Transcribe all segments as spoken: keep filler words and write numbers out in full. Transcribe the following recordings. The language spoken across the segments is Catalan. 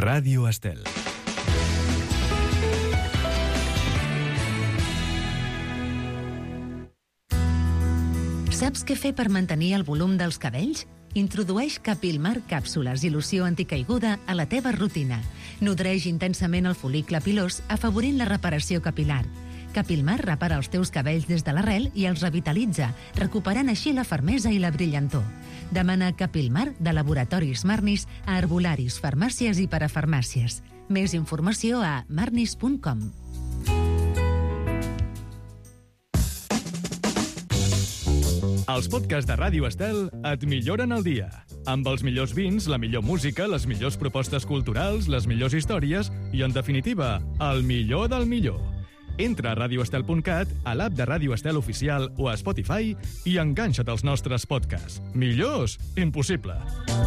Ràdio Estel. Saps què fer per mantenir el volum dels cabells? Introdueix Capilmar càpsules i loció anticaiguda a la teva rutina. Nodreix intensament el fol·licle pilós, afavorint la reparació capilar. Capilmar repara els teus cabells des de l'arrel i els revitalitza, recuperant així la fermesa i la brillantor. Demana Capilmar de Laboratoris Marnis a herbolaris, farmàcies i parafarmàcies. Més informació a marnis punt com. Els podcasts de Ràdio Estel et milloren el dia. Amb els millors vins, la millor música, les millors propostes culturals, les millors històries i, en definitiva, el millor del millor. Entra a radio estel punt cat, a l'app de Ràdio Estel Oficial o a Spotify i enganxa't als nostres podcasts. Millors? Impossible.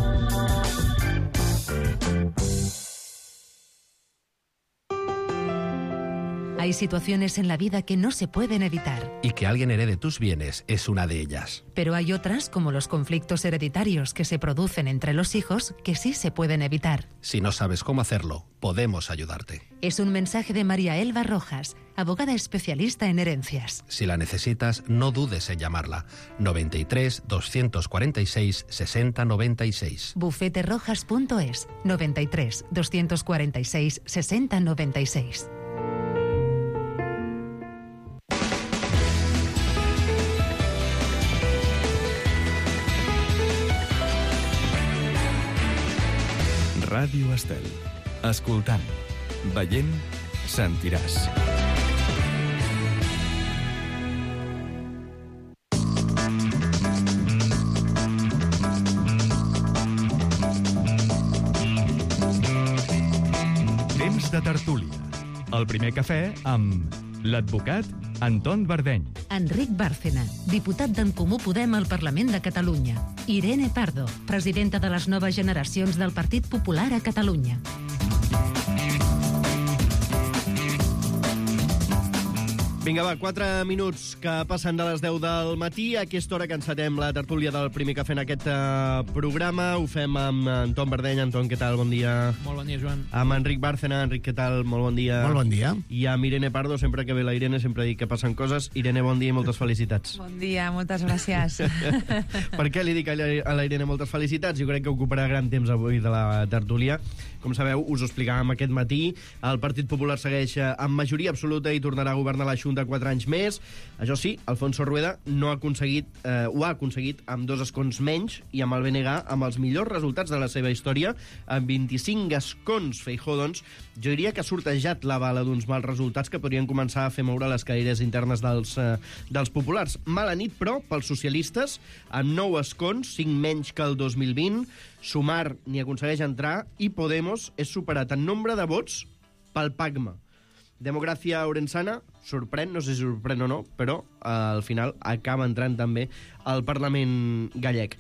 Hay situaciones en la vida que no se pueden evitar. Y que alguien herede tus bienes es una de ellas. Pero hay otras, como los conflictos hereditarios que se producen entre los hijos, que sí se pueden evitar. Si no sabes cómo hacerlo, podemos ayudarte. Es un mensaje de María Elba Rojas, abogada especialista en herencias. Si la necesitas, no dudes en llamarla. noventa y tres, doscientos cuarenta y seis, sesenta noventa y seis. bufete rojas punto es, noventa y tres, doscientos cuarenta y seis, sesenta noventa y seis. Ràdio Estel. Escoltant, veient, sentiràs. Temps de tertúlia. El primer cafè amb l'advocat Anton Bardeny. Enric Bárcena, diputat d'en Comú Podem al Parlament de Catalunya. Irene Pardo, presidenta de les noves generacions del Partit Popular a Catalunya. Vinga, va, quatre minuts que passen de les deu del matí. A aquesta hora que encetem la tertúlia del primer cafè en aquest uh, programa. Ho fem amb Anton Bardeny. Anton, què tal? Bon dia. Molt bon dia, Joan. Amb Enric Bárcena. Enric, què tal? Molt bon dia. Molt bon dia. I amb Irene Pardo, sempre que ve la Irene, sempre dic que passen coses. Irene, bon dia i moltes felicitats. Bon dia, moltes gràcies. Per què li dic a la Irene moltes felicitats? Jo crec que ocuparà gran temps avui de la tertúlia. Com sabeu, us ho explicàvem aquest matí. El Partit Popular segueix amb majoria absoluta i tornarà a governar la Xunta quatre anys més. Això sí, Alfonso Rueda no ha aconseguit, eh, ho ha aconseguit amb dos escons menys i amb el B N G amb els millors resultats de la seva història, amb vint-i-cinc escons. Feijóo, doncs, jo diria que ha sortejat la bala d'uns mals resultats que podrien començar a fer moure les cadires internes dels, eh, dels populars. Mala nit, però, pels socialistes, amb nou escons, cinc menys que el dos mil vint, Sumar ni aconsegueix entrar i Podemos és superat en nombre de vots pel Pacma. Democràcia Orensana sorprèn, no sé si sorprèn o no, però eh, al final acaba entrant també al Parlament gallec.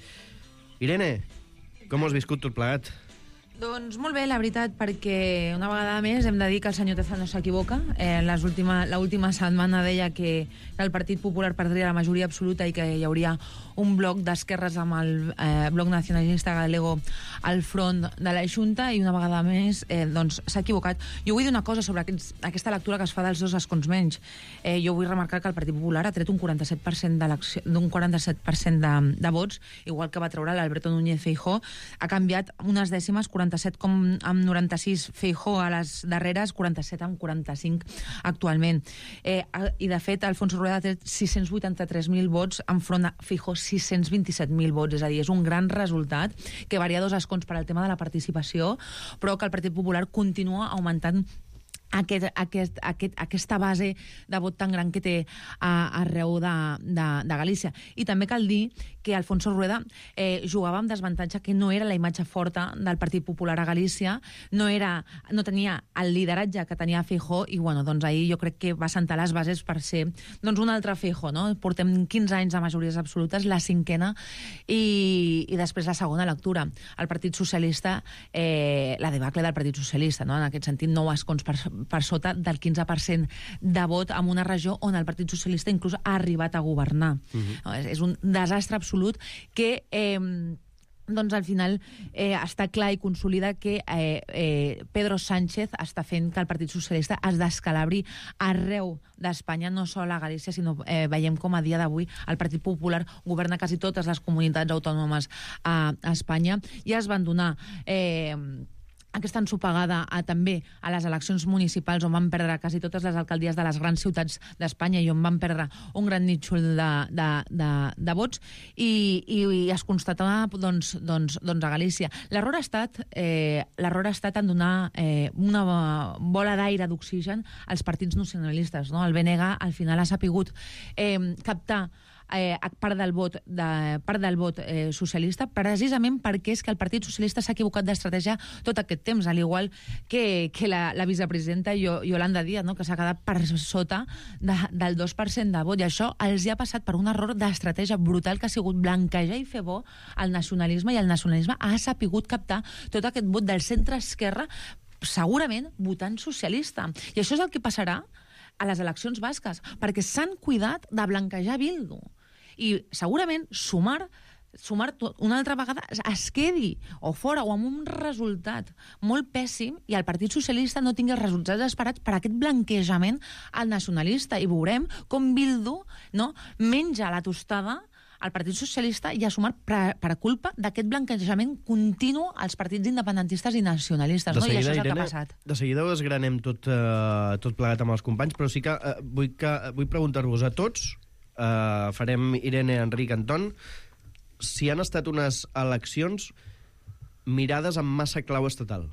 Irene, com ho has viscut tot plegat? Doncs molt bé, la veritat, perquè una vegada més hem de dir que el senyor Teza no s'equivoca. Eh, l'última setmana deia que el Partit Popular perdria la majoria absoluta i que hi hauria un bloc d'esquerres amb el eh, bloc nacionalista galego al front de la Junta, i una vegada més eh, doncs s'ha equivocat. Jo vull dir una cosa sobre aquests, aquesta lectura que es fa dels dos escons menys. Eh, jo vull remarcar que el Partit Popular ha tret un quaranta-set per cent d'un quaranta-set per cent de, de vots, igual que va treure l'Alberto Núñez Feijóo. Ha canviat unes dècimes, quaranta-set com amb noranta-sis Feijóo a les darreres, quaranta-set amb quaranta-cinc actualment. Eh, I de fet, Alfonso Rueda ha tret sis-cents vuitanta-tres mil vots enfront a Feijóo sis-cents vint-i-set mil vots, és a dir, és un gran resultat, que varia dos escons per al tema de la participació, però que el Partit Popular continua augmentant Aquest, aquest, aquest, aquesta base de vot tan gran que té a, arreu de, de, de Galícia. I també cal dir que Alfonso Rueda eh, jugava amb desavantatge, que no era la imatge forta del Partit Popular a Galícia, no, era, no tenia el lideratge que tenia Feijóo, i bueno, doncs ahir jo crec que va sentar les bases per ser doncs, un altre Feijóo, no? Portem quinze anys de majories absolutes, la cinquena, i, i després la segona lectura. El Partit Socialista, eh, la debacle del Partit Socialista, no? En aquest sentit, nou escons per per sota del quinze per cent de vot en una regió on el Partit Socialista inclús ha arribat a governar. Uh-huh. És, és un desastre absolut que... Eh, doncs al final eh, està clar i consolida que eh, eh, Pedro Sánchez està fent que el Partit Socialista es descalabri arreu d'Espanya, no sol a Galícia, sinó eh, veiem com a dia d'avui el Partit Popular governa quasi totes les comunitats autònomes a, a Espanya i es van donar... Eh, aquesta ensopegada a, també a les eleccions municipals on van perdre quasi totes les alcaldies de les grans ciutats d'Espanya i on van perdre un gran nítxol de, de, de, de vots i, i, i es constatava doncs, doncs, doncs a Galícia. L'error ha estat, eh, l'error ha estat en donar eh, una bola d'aire d'oxigen als partits nacionalistes. No? El B N G al final ha sapigut eh, captar Eh, part del vot, de, part del vot eh, socialista, precisament perquè és que el Partit Socialista s'ha equivocat d'estratègia tot aquest temps, al igual que, que la, la vicepresidenta Yolanda Díaz, no? que s'ha quedat per sota de, del dos per cent de vot, i això els hi ha passat per un error d'estratègia brutal que ha sigut blanquejar i fer bo al nacionalisme, i el nacionalisme ha sapigut captar tot aquest vot del centre-esquerra, segurament votant socialista. I això és el que passarà a les eleccions basques, perquè s'han cuidat de blanquejar Bildu. I segurament sumar sumar una altra vegada es quedi o fora o amb un resultat molt pèssim i el Partit Socialista no tingui resultats esperats per aquest blanquejament al nacionalista, i veurem com Bildu, no, menja la tostada al Partit Socialista i a sumar per, per culpa d'aquest blanquejament continu als partits independentistes i nacionalistes. De no? seguida, I això és el Irene, que ha passat. De seguida ho desgranem tot, uh, tot plegat amb els companys, però sí que uh, vull, que, vull preguntar-vos a tots, uh, farem Irene, Enric, Anton, si han estat unes eleccions mirades amb massa clau estatal.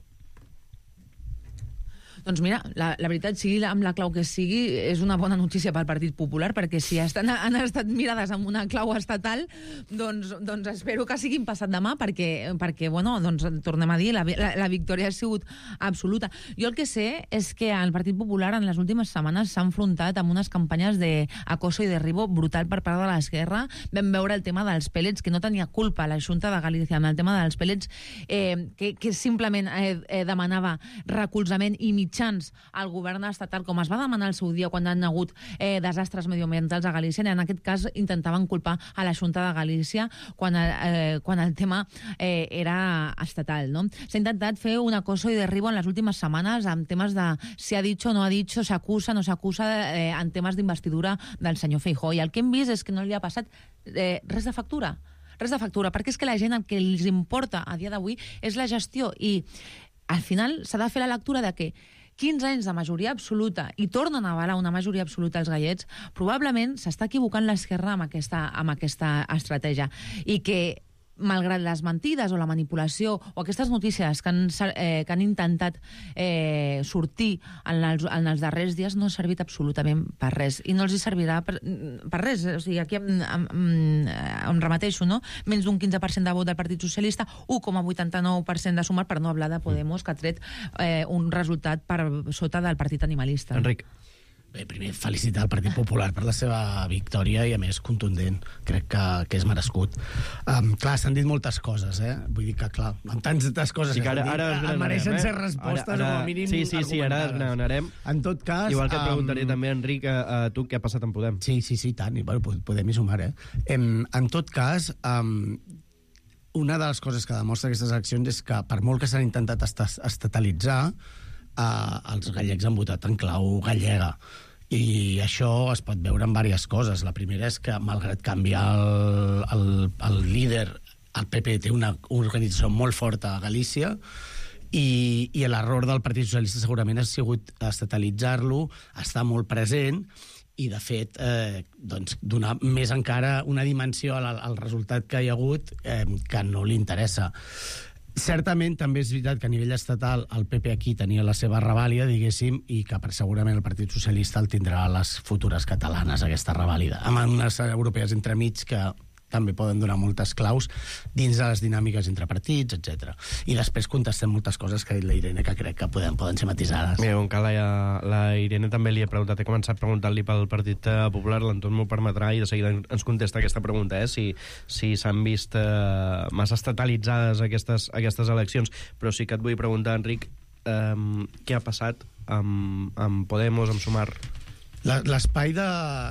Doncs mira, la, la veritat, sigui amb la clau que sigui, és una bona notícia pel Partit Popular, perquè si estan, han estat mirades amb una clau estatal, doncs, doncs espero que siguin passat demà, perquè, perquè bueno, doncs tornem a dir, la, la, la victòria ha sigut absoluta. Jo el que sé és que el Partit Popular en les últimes setmanes s'ha enfrontat amb unes campanyes d'acoso i derribo brutal per part de l'esquerra. Vam veure el tema dels pellets, que no tenia culpa la Junta de Galícia amb el tema dels pellets, eh, que, que simplement eh, eh, demanava recolzament i mitjans al govern estatal, com es va demanar al seu dia quan han hagut eh, desastres medioambientals a Galícia, i en aquest cas intentaven culpar a la Junta de Galícia quan, eh, quan el tema eh, era estatal. No? S'ha intentat fer un acoso i derribo en les últimes setmanes amb temes de si ha dit o no ha dit, s'acusa, no s'acusa, eh, en temes d'investidura del senyor Feijóo. I el que hem vist és que no li ha passat eh, res de factura. Res de factura, perquè és que la gent el que els importa a dia d'avui és la gestió, i al final s'ha de fer la lectura de que quinze anys de majoria absoluta i tornen a avalar una majoria absoluta als gallets, probablement s'està equivocant l'esquerra amb aquesta, amb aquesta estratègia, i que malgrat les mentides o la manipulació o aquestes notícies que han, eh, que han intentat eh, sortir en els, en els darrers dies, no ha servit absolutament per res, i no els hi servirà per, per res. O sigui, aquí em, em, em, em remeteixo, no? Menys d'un quinze per cent de vot del Partit Socialista, un coma vuitanta-nou per cent de Sumar, per no hablar de Podemos, que ha tret eh, un resultat per sota del Partit Animalista. Enric. Bé, primer, felicitar el Partit Popular per la seva victòria, i a més contundent. Crec que, que és merescut. Um, clar, s'han dit moltes coses, eh? Vull dir que, clar, amb tantes coses sí, que ara, que ara dit, mereixen eh? ser respostes ara, ara, o a mínim sí, sí, sí, ara desgranarem. En tot cas... Igual que et preguntaré um, també, Enric, a, a tu què ha passat en Podem. Sí, sí, sí, tant. I, bueno, podem hi sumar, eh? En, en tot cas... Um, una de les coses que demostra aquestes eleccions és que, per molt que s'han intentat estatalitzar, eh, els gallecs han votat en clau gallega. I això es pot veure en diverses coses. La primera és que, malgrat canviar el, el, el líder, el P P té una organització molt forta a Galícia, i, i l'error del Partit Socialista segurament ha sigut estatalitzar-lo, està molt present, i, de fet, eh, doncs, donar més encara una dimensió al, al resultat que hi ha hagut eh, que no li interessa. Certament, també és veritat que a nivell estatal el P P aquí tenia la seva revàlida, diguéssim, i que per segurament el Partit Socialista el tindrà a les futures catalanes, aquesta revàlida, amb unes europees entremig que també poden donar moltes claus dins de les dinàmiques entre partits, etcètera. I després contestem moltes coses que ha dit la Irene, que crec que poden, poden ser matisades. Mira, com que la, la Irene també li he preguntat, he començat preguntant-li pel Partit Popular, l'Anton m'ho permetrà i de seguida ens contesta aquesta pregunta, eh? si si s'han vist eh, massa estatalitzades aquestes, aquestes eleccions, però sí que et vull preguntar, Enric, eh, què ha passat amb, amb Podemos, amb Sumar? L'espai de...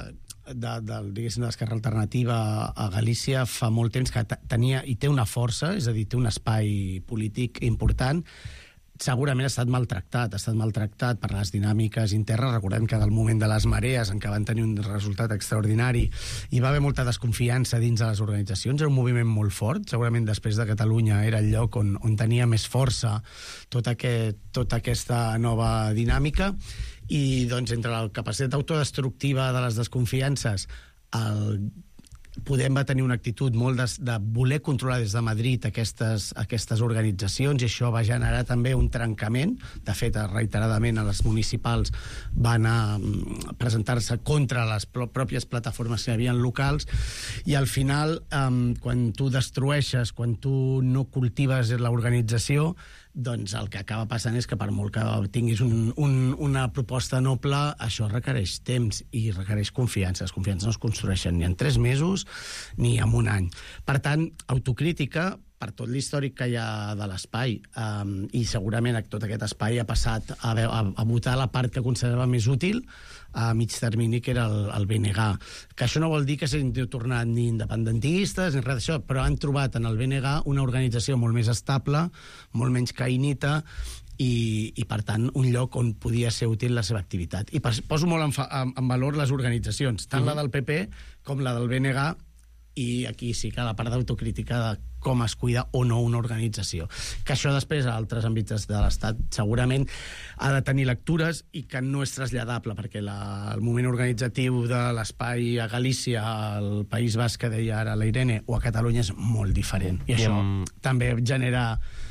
de, de, diguéssim, de l'Esquerra Alternativa a Galícia fa molt temps que tenia i té una força, és a dir, té un espai polític important. Segurament ha estat maltractat, ha estat maltractat per les dinàmiques internes. Recordem que del moment de les marees, en què van tenir un resultat extraordinari, hi va haver molta desconfiança dins de les organitzacions. Era un moviment molt fort. Segurament després de Catalunya era el lloc on, on tenia més força tota, aquest, tota aquesta nova dinàmica. I doncs, entre la capacitat autodestructiva de les desconfiances, el Podem va tenir una actitud molt de, de voler controlar des de Madrid aquestes, aquestes organitzacions, i això va generar també un trencament. De fet, reiteradament a les municipals van a presentar-se contra les pròpies plataformes que hi havia locals, i al final, um, quan tu destrueixes, quan tu no cultives l'organització, doncs el que acaba passant és que per molt que tinguis un, un, una proposta noble, això requereix temps i requereix confiança. Les confiances no es construeixen ni en tres mesos ni en un any. Per tant, autocrítica per tot l'històric que hi ha de l'espai, um, i segurament tot aquest espai ha passat a, a, a votar la part que considerava més útil a mig termini, que era el, el B N G. Que això no vol dir que s'hagin tornat ni independentistes ni res d'això, però han trobat en el B N G una organització molt més estable, molt menys caïnita, i, i per tant un lloc on podia ser útil la seva activitat. I poso molt en, fa, en, en valor les organitzacions, tant uh-huh. la del P P com la del B N G, i aquí sí que la part d'autocrítica de com es cuida o no una organització. Que això després a altres àmbits de l'Estat segurament ha de tenir lectures i que no és traslladable, perquè la, el moment organitzatiu de l'espai a Galícia, al País Basc, que deia ara la Irene, o a Catalunya és molt diferent. I això mm. també genera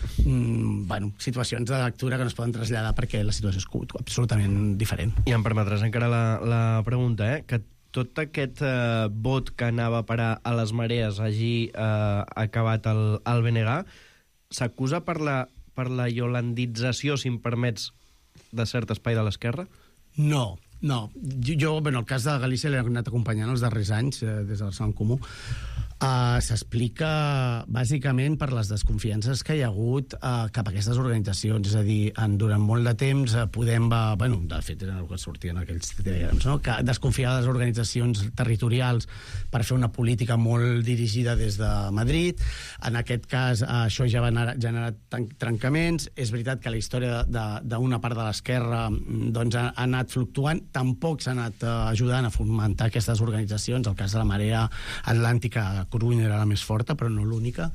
mm, bueno, situacions de lectura que no es poden traslladar perquè la situació és absolutament diferent. I em permetràs encara la, la pregunta, eh? Que tot aquest eh, vot que anava a parar a les marees hagi eh, acabat el, el B N G, s'acusa per la, per la iolandització, si em permets, de cert espai de l'esquerra? No, no. Jo, jo bueno, el cas de Galícia l'he anat acompanyant els darrers anys, eh, des del Barcelona en Comú. Uh, s'explica bàsicament per les desconfiances que hi ha hagut uh, cap a aquestes organitzacions. És a dir, en, durant molt de temps uh, Podem va... Bueno, de fet, era el que sortien aquells diagrams, no? Que desconfiava de les organitzacions territorials per fer una política molt dirigida des de Madrid. En aquest cas, uh, això ja va anar, generar trencaments. És veritat que la història d'una part de l'esquerra doncs, ha, ha anat fluctuant. Tampoc s'ha anat uh, ajudant a fomentar aquestes organitzacions. El cas de la Marea Atlàntica, Corunya era la més forta, però no l'única.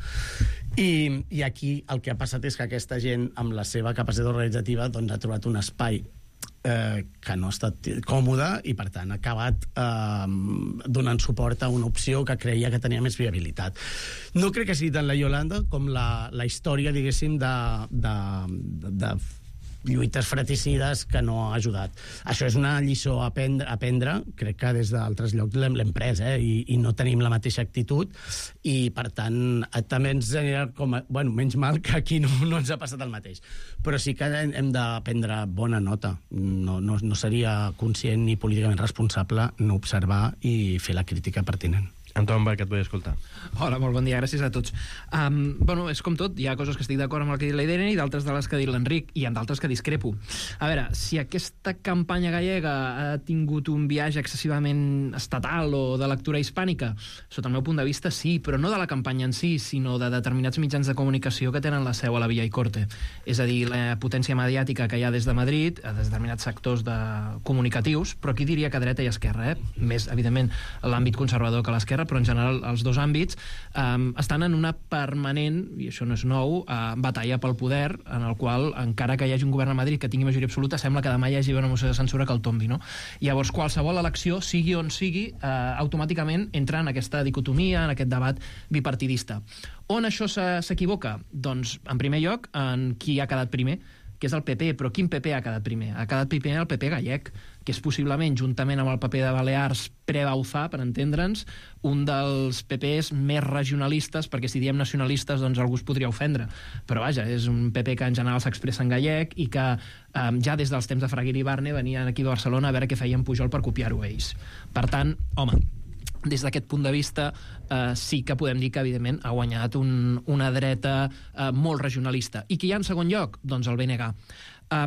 I, I aquí el que ha passat és que aquesta gent, amb la seva capacitat organitzativa, doncs, ha trobat un espai eh, que no ha estat còmode i, per tant, ha acabat eh, donant suport a una opció que creia que tenia més viabilitat. No crec que sigui tant la Iolanda com la, la història, diguéssim, de... de, de, de lluites fratricides que no ha ajudat. Això és una lliçó a aprendre, a aprendre crec que des d'altres llocs l'hem pres, eh? I, i no tenim la mateixa actitud, i per tant també ens genera com a, bueno, menys mal que aquí no, no ens ha passat el mateix, però sí que hem de prendre bona nota. No, no, no seria conscient ni políticament responsable no observar i fer la crítica pertinent. Anton, va, que et vull escoltar. Hola, molt bon dia, gràcies a tots. Um, bueno, és com tot, hi ha coses que estic d'acord amb el que ha dit la Irene i d'altres de les que ha dit l'Enric, i en d'altres que discrepo. A veure, si aquesta campanya gallega ha tingut un viatge excessivament estatal o de lectura hispànica, sota el meu punt de vista sí, però no de la campanya en si, sinó de determinats mitjans de comunicació que tenen la seu a la Via i Corte. És a dir, la potència mediàtica que hi ha des de Madrid, a determinats sectors de comunicatius, però aquí diria que dreta i esquerra, eh? Més, evidentment, l'àmbit conservador que l'esquerra, però en general els dos àmbits um, estan en una permanent, i això no és nou, uh, batalla pel poder, en el qual, encara que hi hagi un govern a Madrid que tingui majoria absoluta, sembla que demà hi hagi una moció de censura que el tombi, no? Llavors, qualsevol elecció, sigui on sigui, uh, automàticament entra en aquesta dicotomia, en aquest debat bipartidista. On això s'equivoca? Doncs, en primer lloc, en qui ha quedat primer, que és el P P, però quin P P ha quedat primer? Ha quedat primer el P P gallec, que és possiblement, juntament amb el P P de Balears pre-Bauzá, per entendre'ns, un dels P Ps més regionalistes, perquè si diem nacionalistes, doncs algú es podria ofendre. Però vaja, és un P P que en general s'expressa en gallec i que eh, ja des dels temps de Fraguer i Barne venien aquí a Barcelona a veure què feien Pujol per copiar-ho ells. Per tant, home, des d'aquest punt de vista eh, sí que podem dir que evidentment ha guanyat un, una dreta eh, molt regionalista. I qui hi ha en segon lloc? Doncs el B N G. Um,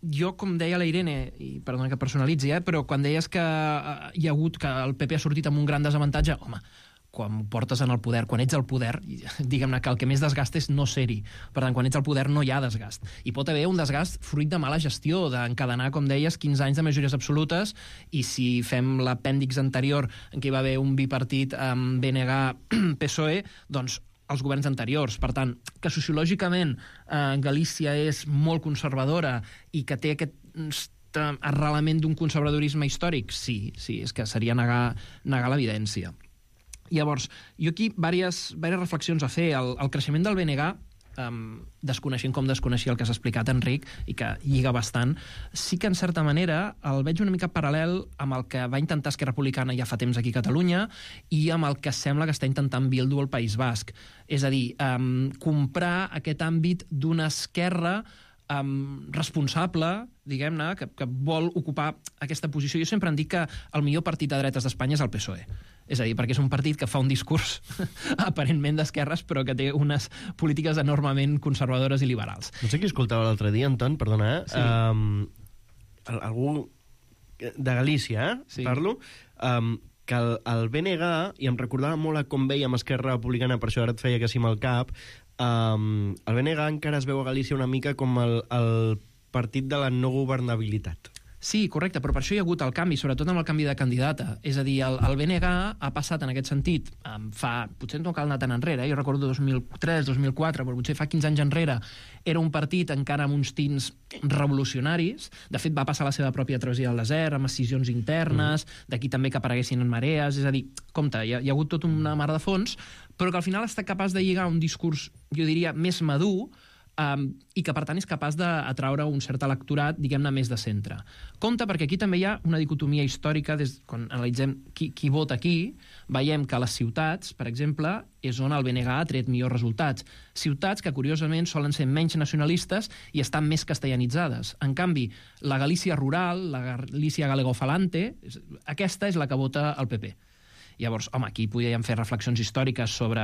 jo, com deia la Irene, i perdona que personalitzi, eh, però quan deies que uh, hi ha hagut, que el P P ha sortit amb un gran desavantatge, home, quan portes en el poder, quan ets al poder, diguem-ne que el que més desgast és no ser-hi. Per tant, quan ets al poder no hi ha desgast. I pot haver un desgast fruit de mala gestió, d'encadenar, com deies, quinze anys de majories absolutes, i si fem l'apèndix anterior en què hi va haver un bipartit amb B N G P S O E, doncs els governs anteriors. Per tant, que sociològicament eh, Galícia és molt conservadora i que té aquest arrelament d'un conservadorisme històric, sí, sí, és que seria negar, negar l'evidència. Llavors, jo aquí diverses, diverses reflexions a fer. El, el creixement del B N G, um, desconeixent com desconeixia el que s'ha explicat Enric, i que lliga bastant, sí que en certa manera el veig una mica paral·lel amb el que va intentar Esquerra Republicana ja fa temps aquí a Catalunya i amb el que sembla que està intentant Bildu al País Basc. És a dir, um, comprar aquest àmbit d'una esquerra Um, responsable, diguem-ne, que, que vol ocupar aquesta posició. Jo sempre em dic que el millor partit de dretes d'Espanya és el P S O E. És a dir, perquè és un partit que fa un discurs aparentment d'esquerres, però que té unes polítiques enormement conservadores i liberals. No sé qui escoltava l'altre dia, Anton, perdona, eh? Sí. Um, algú de Galícia, eh? Sí. Parlo, um, que el, el B N G, i em recordava molt a com veiem Esquerra Republicana, per això ara et feia que sí amb el cap, Um, el B N G encara es veu a Galícia una mica com el, el partit de la no governabilitat. Sí, correcte, però per això hi ha hagut el canvi, sobretot amb el canvi de candidata. És a dir, el, el B N G ha passat en aquest sentit, um, fa, potser no cal anar tan enrere, eh? Jo recordo dos mil tres, dos mil quatre, però potser fa quinze anys enrere, era un partit encara amb uns tints revolucionaris. De fet, va passar la seva pròpia travessia al desert, amb escissions internes, mm. d'aquí també que apareguessin en marees. És a dir, compte, hi ha, hi ha hagut tota una mar de fons, però que al final està capaç de lligar un discurs, jo diria, més madur, Um, i que per tant és capaç d'atraure un cert electorat, diguem-ne, més de centre. Compte, perquè aquí també hi ha una dicotomia històrica. Des, quan analitzem qui, qui vota aquí, veiem que a les ciutats, per exemple, és on el B N G ha tret millors resultats. Ciutats que, curiosament, solen ser menys nacionalistes i estan més castellanitzades. En canvi, la Galícia rural, la Galícia galegofalante, aquesta és la que vota el P P. Llavors, home, aquí podríem fer reflexions històriques sobre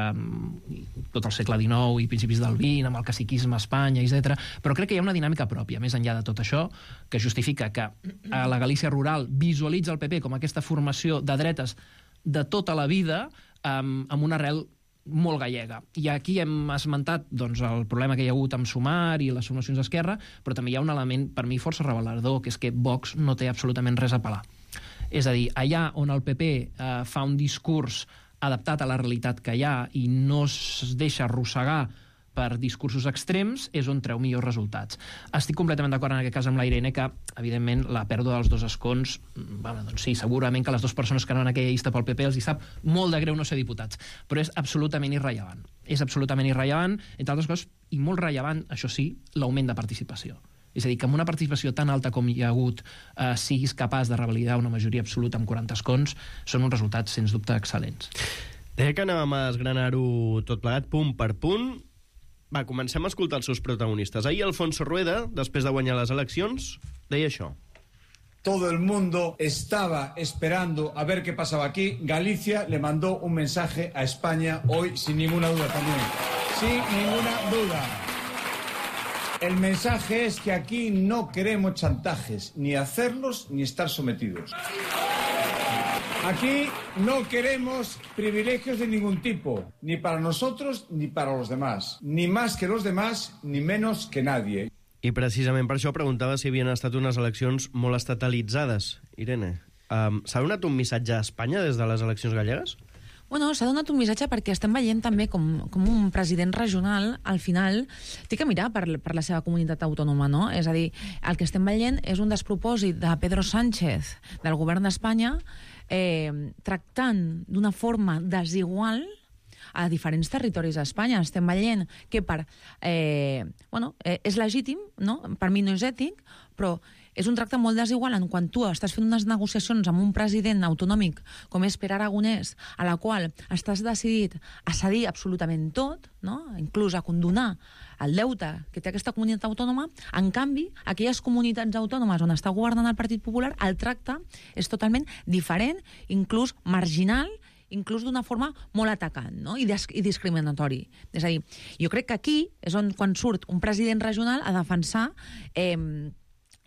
tot el segle dinou i principis del vint, amb el caciquisme a Espanya, etcètera. Però crec que hi ha una dinàmica pròpia, més enllà de tot això, que justifica que a la Galícia rural visualitza el P P com aquesta formació de dretes de tota la vida, amb, amb una arrel molt gallega. I aquí hem esmentat doncs, el problema que hi ha hagut amb Sumar i les formacions d'esquerra, però també hi ha un element, per mi, força revelador, que és que Vox no té absolutament res a pelar. És a dir, allà on el P P eh, fa un discurs adaptat a la realitat que hi ha i no es deixa arrossegar per discursos extrems, és on treu millors resultats. Estic completament d'acord en aquest cas amb la Irene que, evidentment, la pèrdua dels dos escons, bueno, doncs sí, segurament que les dues persones que anaven a aquella llista pel P P els hi sap molt de greu no ser diputats, però és absolutament irrellevant. És absolutament irrellevant, entre altres coses, i molt rellevant, això sí, l'augment de participació. És a dir, que amb una participació tan alta com hi ha hagut eh, siguis capaç de revalidar una majoria absoluta amb quaranta escons, són uns resultats, sens dubte, excel·lents. Deia que anàvem a desgranar-ho tot plegat, punt per punt. Va, comencem a escoltar els seus protagonistes. Ahir Alfonso Rueda, després de guanyar les eleccions, deia això. Todo el mundo estaba esperando a ver qué pasaba aquí. Galicia le mandó un mensaje a España hoy, sin ninguna duda también. Sin ninguna duda. El mensaje es que aquí no queremos chantajes, ni hacerlos ni estar sometidos. Aquí no queremos privilegios de ningún tipo, ni para nosotros ni para los demás. Ni más que los demás, ni menos que nadie. I precisament per això preguntava si havien estat unes eleccions molt estatalitzades. Irene, um, s'ha donat un missatge a Espanya des de les eleccions gallegues? Bueno, s'ha donat un missatge perquè estem veient també com, com un president regional, al final, té que mirar per, per la seva comunitat autònoma, no? És a dir, el que estem veient és un despropòsit de Pedro Sánchez, del govern d'Espanya, eh, tractant d'una forma desigual a diferents territoris d'Espanya. Estem veient que per, eh, bueno, eh, és legítim, no? Per mi no és ètic, però és un tracte molt desigual en quan tu estàs fent unes negociacions amb un president autonòmic com és Pere Aragonès, a la qual estàs decidit a cedir absolutament tot, no? Inclús a condonar el deute que té aquesta comunitat autònoma. En canvi, aquelles comunitats autònomes on està governant el Partit Popular, el tracte és totalment diferent, inclús marginal, inclús d'una forma molt atacant, no? I, i discriminatori. És a dir, jo crec que aquí és on quan surt un president regional a defensar eh,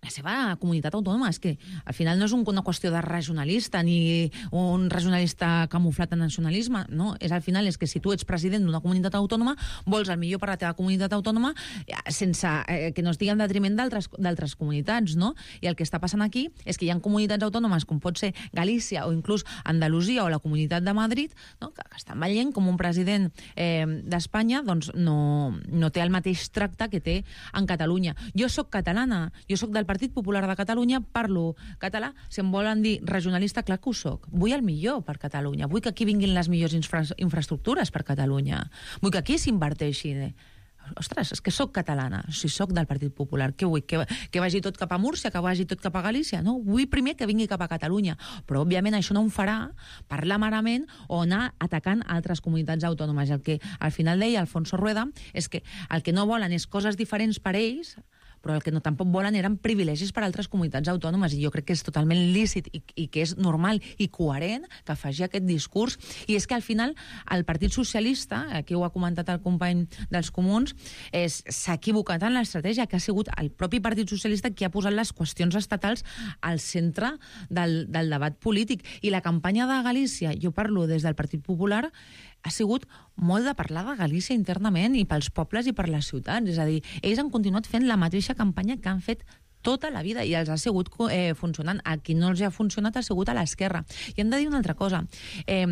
la seva comunitat autònoma. És que al final no és una qüestió de regionalista ni un regionalista camuflat en nacionalisme, no, és al final és que si tu ets president d'una comunitat autònoma vols el millor per la teva comunitat autònoma sense eh, que no estigui en detriment d'altres comunitats, no? I el que està passant aquí és que hi ha comunitats autònomes com pot ser Galícia o inclús Andalusia o la Comunitat de Madrid, no? que, que estan veient com un president eh, d'Espanya doncs no, no té el mateix tracte que té en Catalunya. Jo sóc catalana, jo sóc del Partit Popular de Catalunya, parlo català, si em volen dir regionalista, clar que ho soc. Vull el millor per Catalunya, vull que aquí vinguin les millors infra infraestructures per Catalunya, vull que aquí s'inverteixi. Ostres, és que sóc catalana, si sóc del Partit Popular, què vull? Que, que vagi tot cap a Múrcia, que vagi tot cap a Galícia? No, vull primer que vingui cap a Catalunya, però òbviament això no em farà parlar malament o anar atacant altres comunitats autònomes. El que al final deia Alfonso Rueda és que el que no volen és coses diferents per ells, però el que no tampoc volen eren privilegis per a altres comunitats autònomes, i jo crec que és totalment lícit i, i que és normal i coherent que faci aquest discurs. I és que al final el Partit Socialista, aquí ho ha comentat el company dels Comuns, s'ha equivocat en l'estratègia, que ha sigut el propi Partit Socialista qui ha posat les qüestions estatals al centre del, del debat polític. I la campanya de Galícia, jo parlo des del Partit Popular, ha sigut molt de parlar de Galícia internament i pels pobles i per les ciutats. És a dir, ells han continuat fent la mateixa campanya que han fet tota la vida i els ha sigut eh, funcionant. A qui no els ha funcionat ha sigut a l'esquerra. I hem de dir una altra cosa. Eh,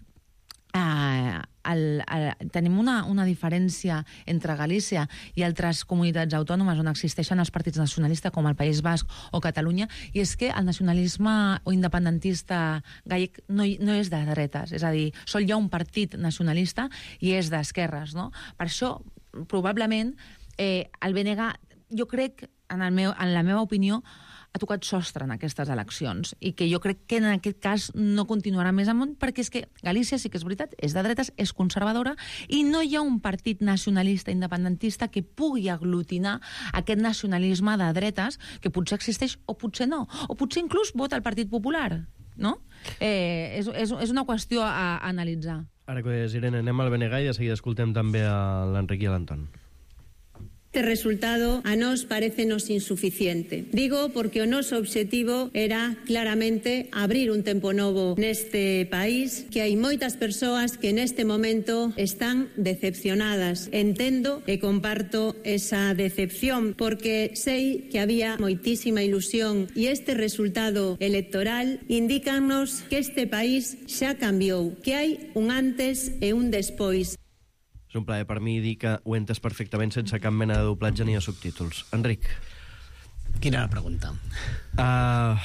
eh, el, el, tenim una, una diferència entre Galícia i altres comunitats autònomes on existeixen els partits nacionalistes com el País Basc o Catalunya, i és que el nacionalisme o independentista gallec no, no és de dretes, és a dir, sol hi ha un partit nacionalista i és d'esquerres, no? Per això, probablement, eh, el B N G, jo crec, en, el meu, en la meva opinió, ha tocat sostre en aquestes eleccions i que jo crec que en aquest cas no continuarà més amunt, perquè és que Galícia sí que és veritat, és de dretes, és conservadora i no hi ha un partit nacionalista independentista que pugui aglutinar aquest nacionalisme de dretes que potser existeix o potser no, o potser inclús vota el Partit Popular, no? Eh, és, és, és una qüestió a, a analitzar. Ara que és Irene, anem al B N G i de seguida escoltem també a l'Enric i a l'Anton. Este resultado a nos parecenos insuficiente. Digo porque o noso obxectivo era claramente abrir un tempo novo neste país, que hai moitas persoas que neste momento están decepcionadas. Entendo e comparto esa decepción porque sei que había moitísima ilusión e este resultado electoral indícanos que este país xa cambiou, que hai un antes e un despois. És un plaer per mi dir que ho he entès perfectament sense cap mena de doblatge ni de subtítols. Enric. Quina era la pregunta? Uh...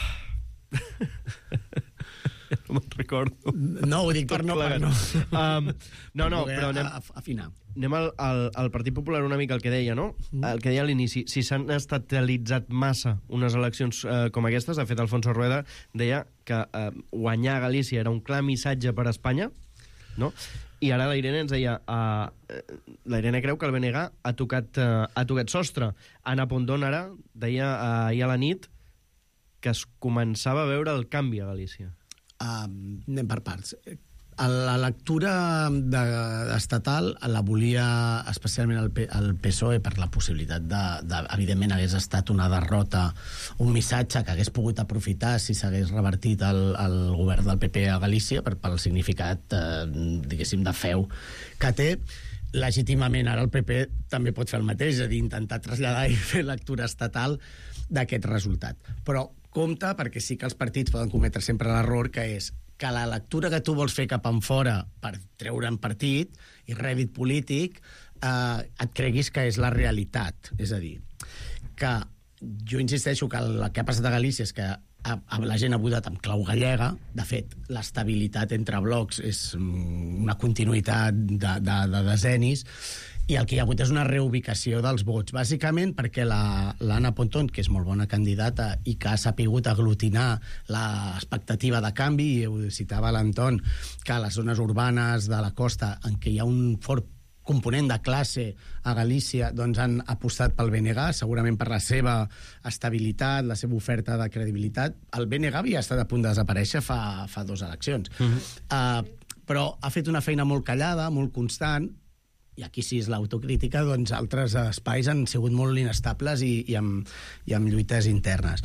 no me'n recordo. No, ho dic per no... Per no. Um, no, no, però anem... Afinar. Anem al, al, al Partit Popular una mica el que deia, no? Mm. El que deia a l'inici. Si s'han estatalitzat massa unes eleccions eh, com aquestes, de fet, Alfonso Rueda deia que eh, guanyar a Galícia era un clar missatge per a Espanya, no? I ara la Irene ens deia... Uh, la Irene creu que el B N G ha tocat, uh, ha tocat sostre. Anna Pondón ara deia uh, ahir a la nit que es començava a veure el canvi a Galícia. Uh, anem per parts. La lectura de, estatal la volia especialment el, P, el P S O E per la possibilitat de, de, evidentment hagués estat una derrota, un missatge que hagués pogut aprofitar si s'hagués revertit el, el govern del P P a Galícia per, pel significat, eh, diguéssim, de feu que té. Legítimament ara el P P també pot fer el mateix, és a dir, intentar traslladar i fer lectura estatal d'aquest resultat. Però compte, perquè sí que els partits poden cometre sempre l'error, que és que la lectura que tu vols fer cap enfora per treure'n partit i rèdit polític eh, et creguis que és la realitat. És a dir, que jo insisteixo que el que ha passat a Galícia és que a, a, la gent ha votat amb clau gallega. De fet, l'estabilitat entre blocs és una continuïtat de, de, de decennis, i el que hi ha hagut és una reubicació dels vots, bàsicament perquè l'Anna Pontón, que és molt bona candidata i que ha sapigut aglutinar l'expectativa de canvi, i ho citava l'Anton, que a les zones urbanes de la costa, en què hi ha un fort component de classe a Galícia, doncs han apostat pel B N G, segurament per la seva estabilitat, la seva oferta de credibilitat. El B N G havia estat a punt de desaparèixer fa, fa dues eleccions. Uh-huh. uh, però ha fet una feina molt callada, molt constant, i aquí sí és l'autocrítica, doncs altres espais han sigut molt inestables i, i, amb, i amb lluites internes.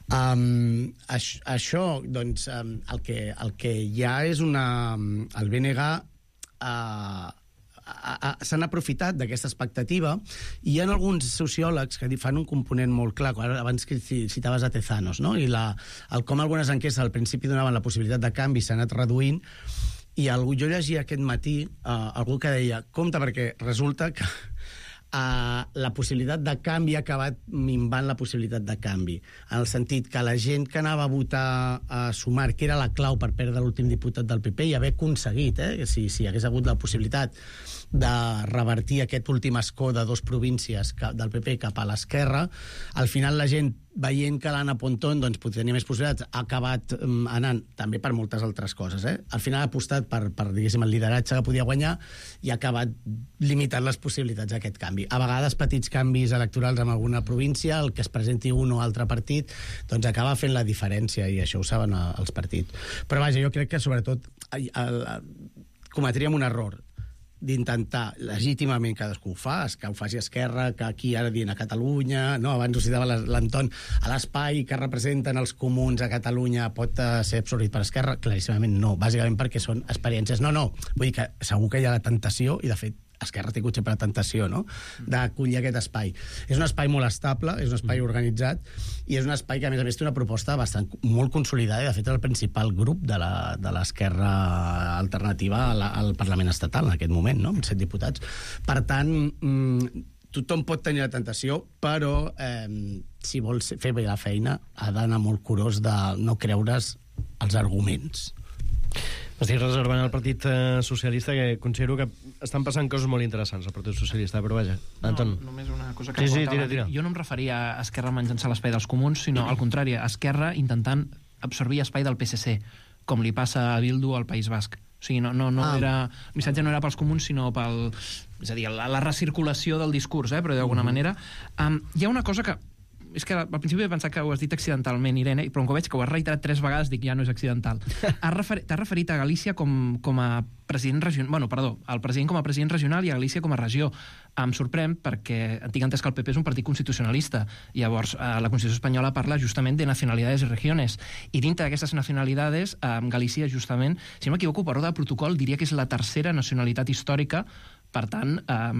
Um, això, això, doncs, um, el, que, el que hi ha és una... El B N G uh, s'han aprofitat d'aquesta expectativa i hi ha alguns sociòlegs que fan un component molt clar. Abans que citaves a Tezanos, no? I la, el com algunes enquestes al principi donaven la possibilitat de canvi s'ha anat reduint, i algú, jo llegia aquest matí uh, algú que deia, compte, perquè resulta que Uh, la possibilitat de canvi ha acabat minvant la possibilitat de canvi, en el sentit que la gent que anava a votar a Sumar, que era la clau per perdre l'últim diputat del P P, i haver aconseguit, eh, si, si hagués hagut la possibilitat de revertir aquest últim escó de dues províncies del P P cap a l'esquerra, al final la gent, veient que l'Anna Pontón doncs, potser tenia més possibilitats, ha acabat um, anant també per moltes altres coses. Eh? Al final ha apostat per, per diguéssim, el lideratge que podia guanyar i ha acabat limitant les possibilitats d'aquest canvi. A vegades petits canvis electorals en alguna província, el que es presenti un o altre partit, doncs acaba fent la diferència, i això ho saben els partits. Però vaja, jo crec que sobretot el, el, cometríem un error d'intentar legítimament, cadascú ho fa, que ho faci Esquerra, que aquí ara dient a Catalunya, no? Abans ho citava l'Anton, a l'espai que representen els comuns a Catalunya pot ser absorbit per Esquerra? Claríssimament no, bàsicament perquè són experiències. No, no, vull dir que segur que hi ha la tentació, i de fet Esquerra ha tingut sempre la tentació, no?, d'acollir aquest espai. És un espai molt estable, és un espai organitzat, i és un espai que, a més a més, té una proposta bastant molt consolidada, i de fet és el principal grup de l'esquerra alternativa al Parlament estatal en aquest moment, no?, amb set diputats. Per tant, tothom pot tenir la tentació, però eh, si vol fer bé la feina ha d'anar molt curós de no creure's els arguments. Estic reservant el Partit Socialista, que considero que estan passant coses molt interessants al Partit Socialista, però vaja, Anton. No, només una cosa que... Sí, sí, tira, tira. Jo no em referia a Esquerra menjant-se l'espai dels comuns, sinó al contrari, a Esquerra intentant absorbir espai del P S C, com li passa a Bildu al País Basc. O sigui, no, no, no ah. era... El missatge no era pels comuns, sinó pel... És a dir, la, la recirculació del discurs, eh, però d'alguna mm-hmm. manera. Um, hi ha una cosa que... És que al principi he pensat que ho has dit accidentalment, Irene, però com que veig que ho has reiterat tres vegades, dic, ja no és accidental. T'has refer... referit a Galícia com, com a president regional... Bueno, perdó, al president com a president regional i a Galícia com a regió. Em sorprèn perquè tinc entès que el P P és un partit constitucionalista. Llavors, eh, la Constitució espanyola parla justament de nacionalidades i regiones. I dintre d'aquestes nacionalidades, eh, Galícia, justament, si no m'equivoco, per ordre de protocol, diria que és la tercera nacionalitat històrica. Per tant,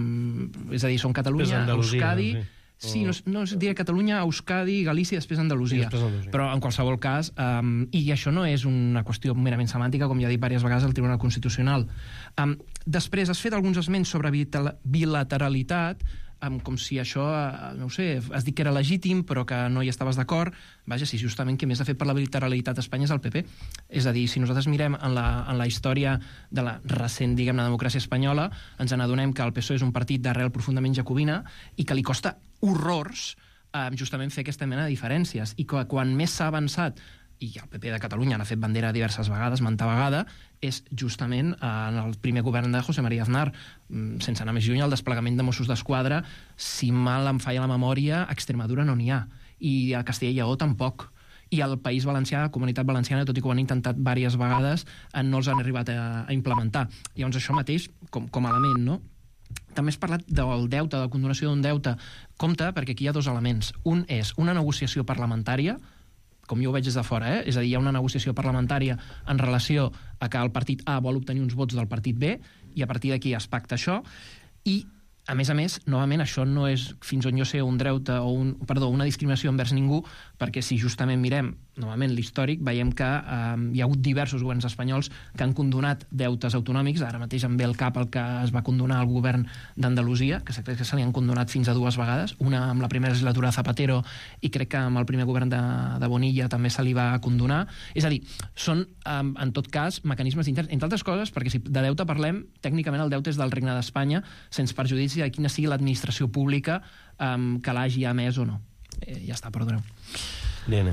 eh, és a dir, són Catalunya, Euskadi... Sí. Sí, no, no diria Catalunya, Euskadi, Galícia i després Andalusia. Andalusia. Però en qualsevol cas, um, i això no és una qüestió merament semàntica, com ja ha dit diverses vegades el Tribunal Constitucional. Um, després, has fet alguns esments sobre bilateralitat, um, com si això, uh, no ho sé, has dit que era legítim, però que no hi estaves d'acord. Vaja, si justament qui més ha fet per la bilateralitat a Espanya és el P P. És a dir, si nosaltres mirem en la, en la història de la recent, diguem-ne, democràcia espanyola, ens n'adonem que el P S O E és un partit d'arrel profundament jacobina i que li costa horrors eh, justament fer aquesta mena de diferències, i que quan més s'ha avançat, i el P P de Catalunya n'ha fet bandera diverses vegades, manta vegada, és justament eh, en el primer govern de José María Aznar, sense anar més lluny, el desplegament de Mossos d'Esquadra, si mal em falla la memòria, a Extremadura no n'hi ha, i a Castella i Lleó tampoc. I al País Valencià, la Comunitat Valenciana, tot i que ho han intentat diverses vegades, eh, no els han arribat a, a implementar. Llavors això mateix, com, com a element, no? També has parlat del deute, de la condonació d'un deute. Compte, perquè aquí hi ha dos elements. Un és una negociació parlamentària, com jo ho veig des de fora, eh? És a dir, hi ha una negociació parlamentària en relació a que el partit A vol obtenir uns vots del partit B, i a partir d'aquí es pacta això, i a més a més, novament, això no és, fins on jo sé, un deute o un, perdó, una discriminació envers ningú, perquè si justament mirem, novament, l'històric, veiem que eh, hi ha hagut diversos governs espanyols que han condonat deutes autonòmics. Ara mateix em ve al cap el que es va condonar al govern d'Andalusia, que crec que se li han condonat fins a dues vegades, una amb la primera legislatura de Zapatero i crec que amb el primer govern de, de Bonilla també se li va condonar. És a dir, són, eh, en tot cas, mecanismes interns, entre altres coses, perquè si de deute parlem, tècnicament el deute és del Regne d'Espanya, sense perjudici de quina sigui l'administració pública eh, que l'hagi emès o no. Eh, ja està, perdoneu. Diana.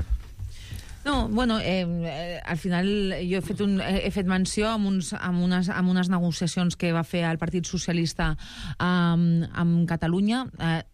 No, bueno, eh, eh, al final jo he fet, un, he fet menció amb, uns, amb, unes, amb unes negociacions que va fer el Partit Socialista amb, amb Catalunya. Eh,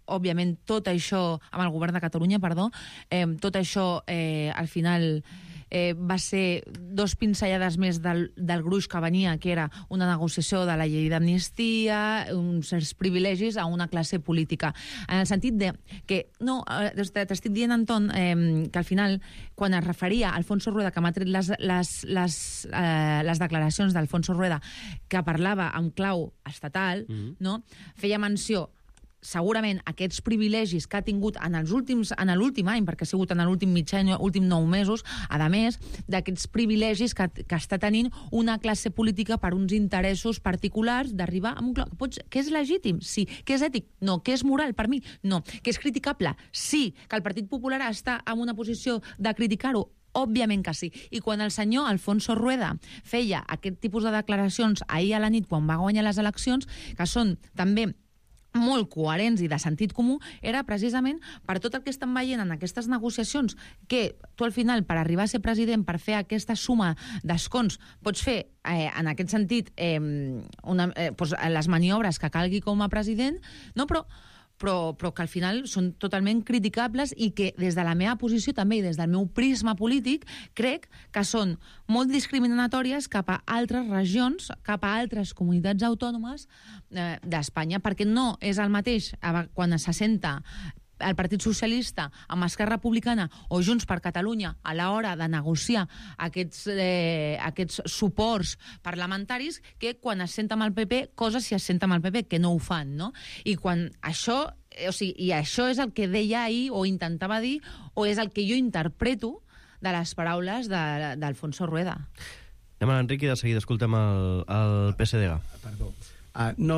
òbviament, tot això, amb el govern de Catalunya, perdó, eh, tot això, eh, al final, eh, va ser dos pinzellades més del, del gruix que venia, que era una negociació de la llei d'amnistia, uns certs privilegis a una classe política. En el sentit de que, no, t'estic dient, Anton, eh, que al final, quan es referia a Alfonso Rueda, que m'ha tret les, les, les, eh, les declaracions d'Alfonso Rueda, que parlava amb clau estatal, mm-hmm. no? Feia menció segurament aquests privilegis que ha tingut en els últims, en l'últim any, perquè ha sigut en l'últim mig any, últim nou mesos, a més d'aquests privilegis que, que està tenint una classe política per uns interessos particulars d'arribar a un clau. Pots, que és legítim? Sí. Que és ètic? No. Que és moral? Per mi? No. Que és criticable? Sí. Que el Partit Popular està en una posició de criticar-ho? Òbviament que sí. I quan el senyor Alfonso Rueda feia aquest tipus de declaracions ahir a la nit, quan va guanyar les eleccions, que són també molt coherents i de sentit comú, era precisament per tot el que estan veient en aquestes negociacions, que tu al final, per arribar a ser president, per fer aquesta suma d'escons, pots fer, eh, en aquest sentit, eh, una, eh, doncs, les maniobres que calgui com a president, no? però Però, però que al final són totalment criticables i que des de la meva posició també i des del meu prisma polític crec que són molt discriminatòries cap a altres regions, cap a altres comunitats autònomes eh, d'Espanya, perquè no és el mateix quan s'assenta el Partit Socialista amb Esquerra Republicana o Junts per Catalunya a l'hora de negociar aquests, eh, aquests suports parlamentaris que quan es senta amb el P P, coses si es senta amb el P P, que no ho fan, no? I quan això, o sigui, i això és el que deia ahir o intentava dir, o és el que jo interpreto de les paraules d'Alfonso Rueda. Anem a l'Enric i de seguida escoltem el, el P S D G. Perdó. Uh, no,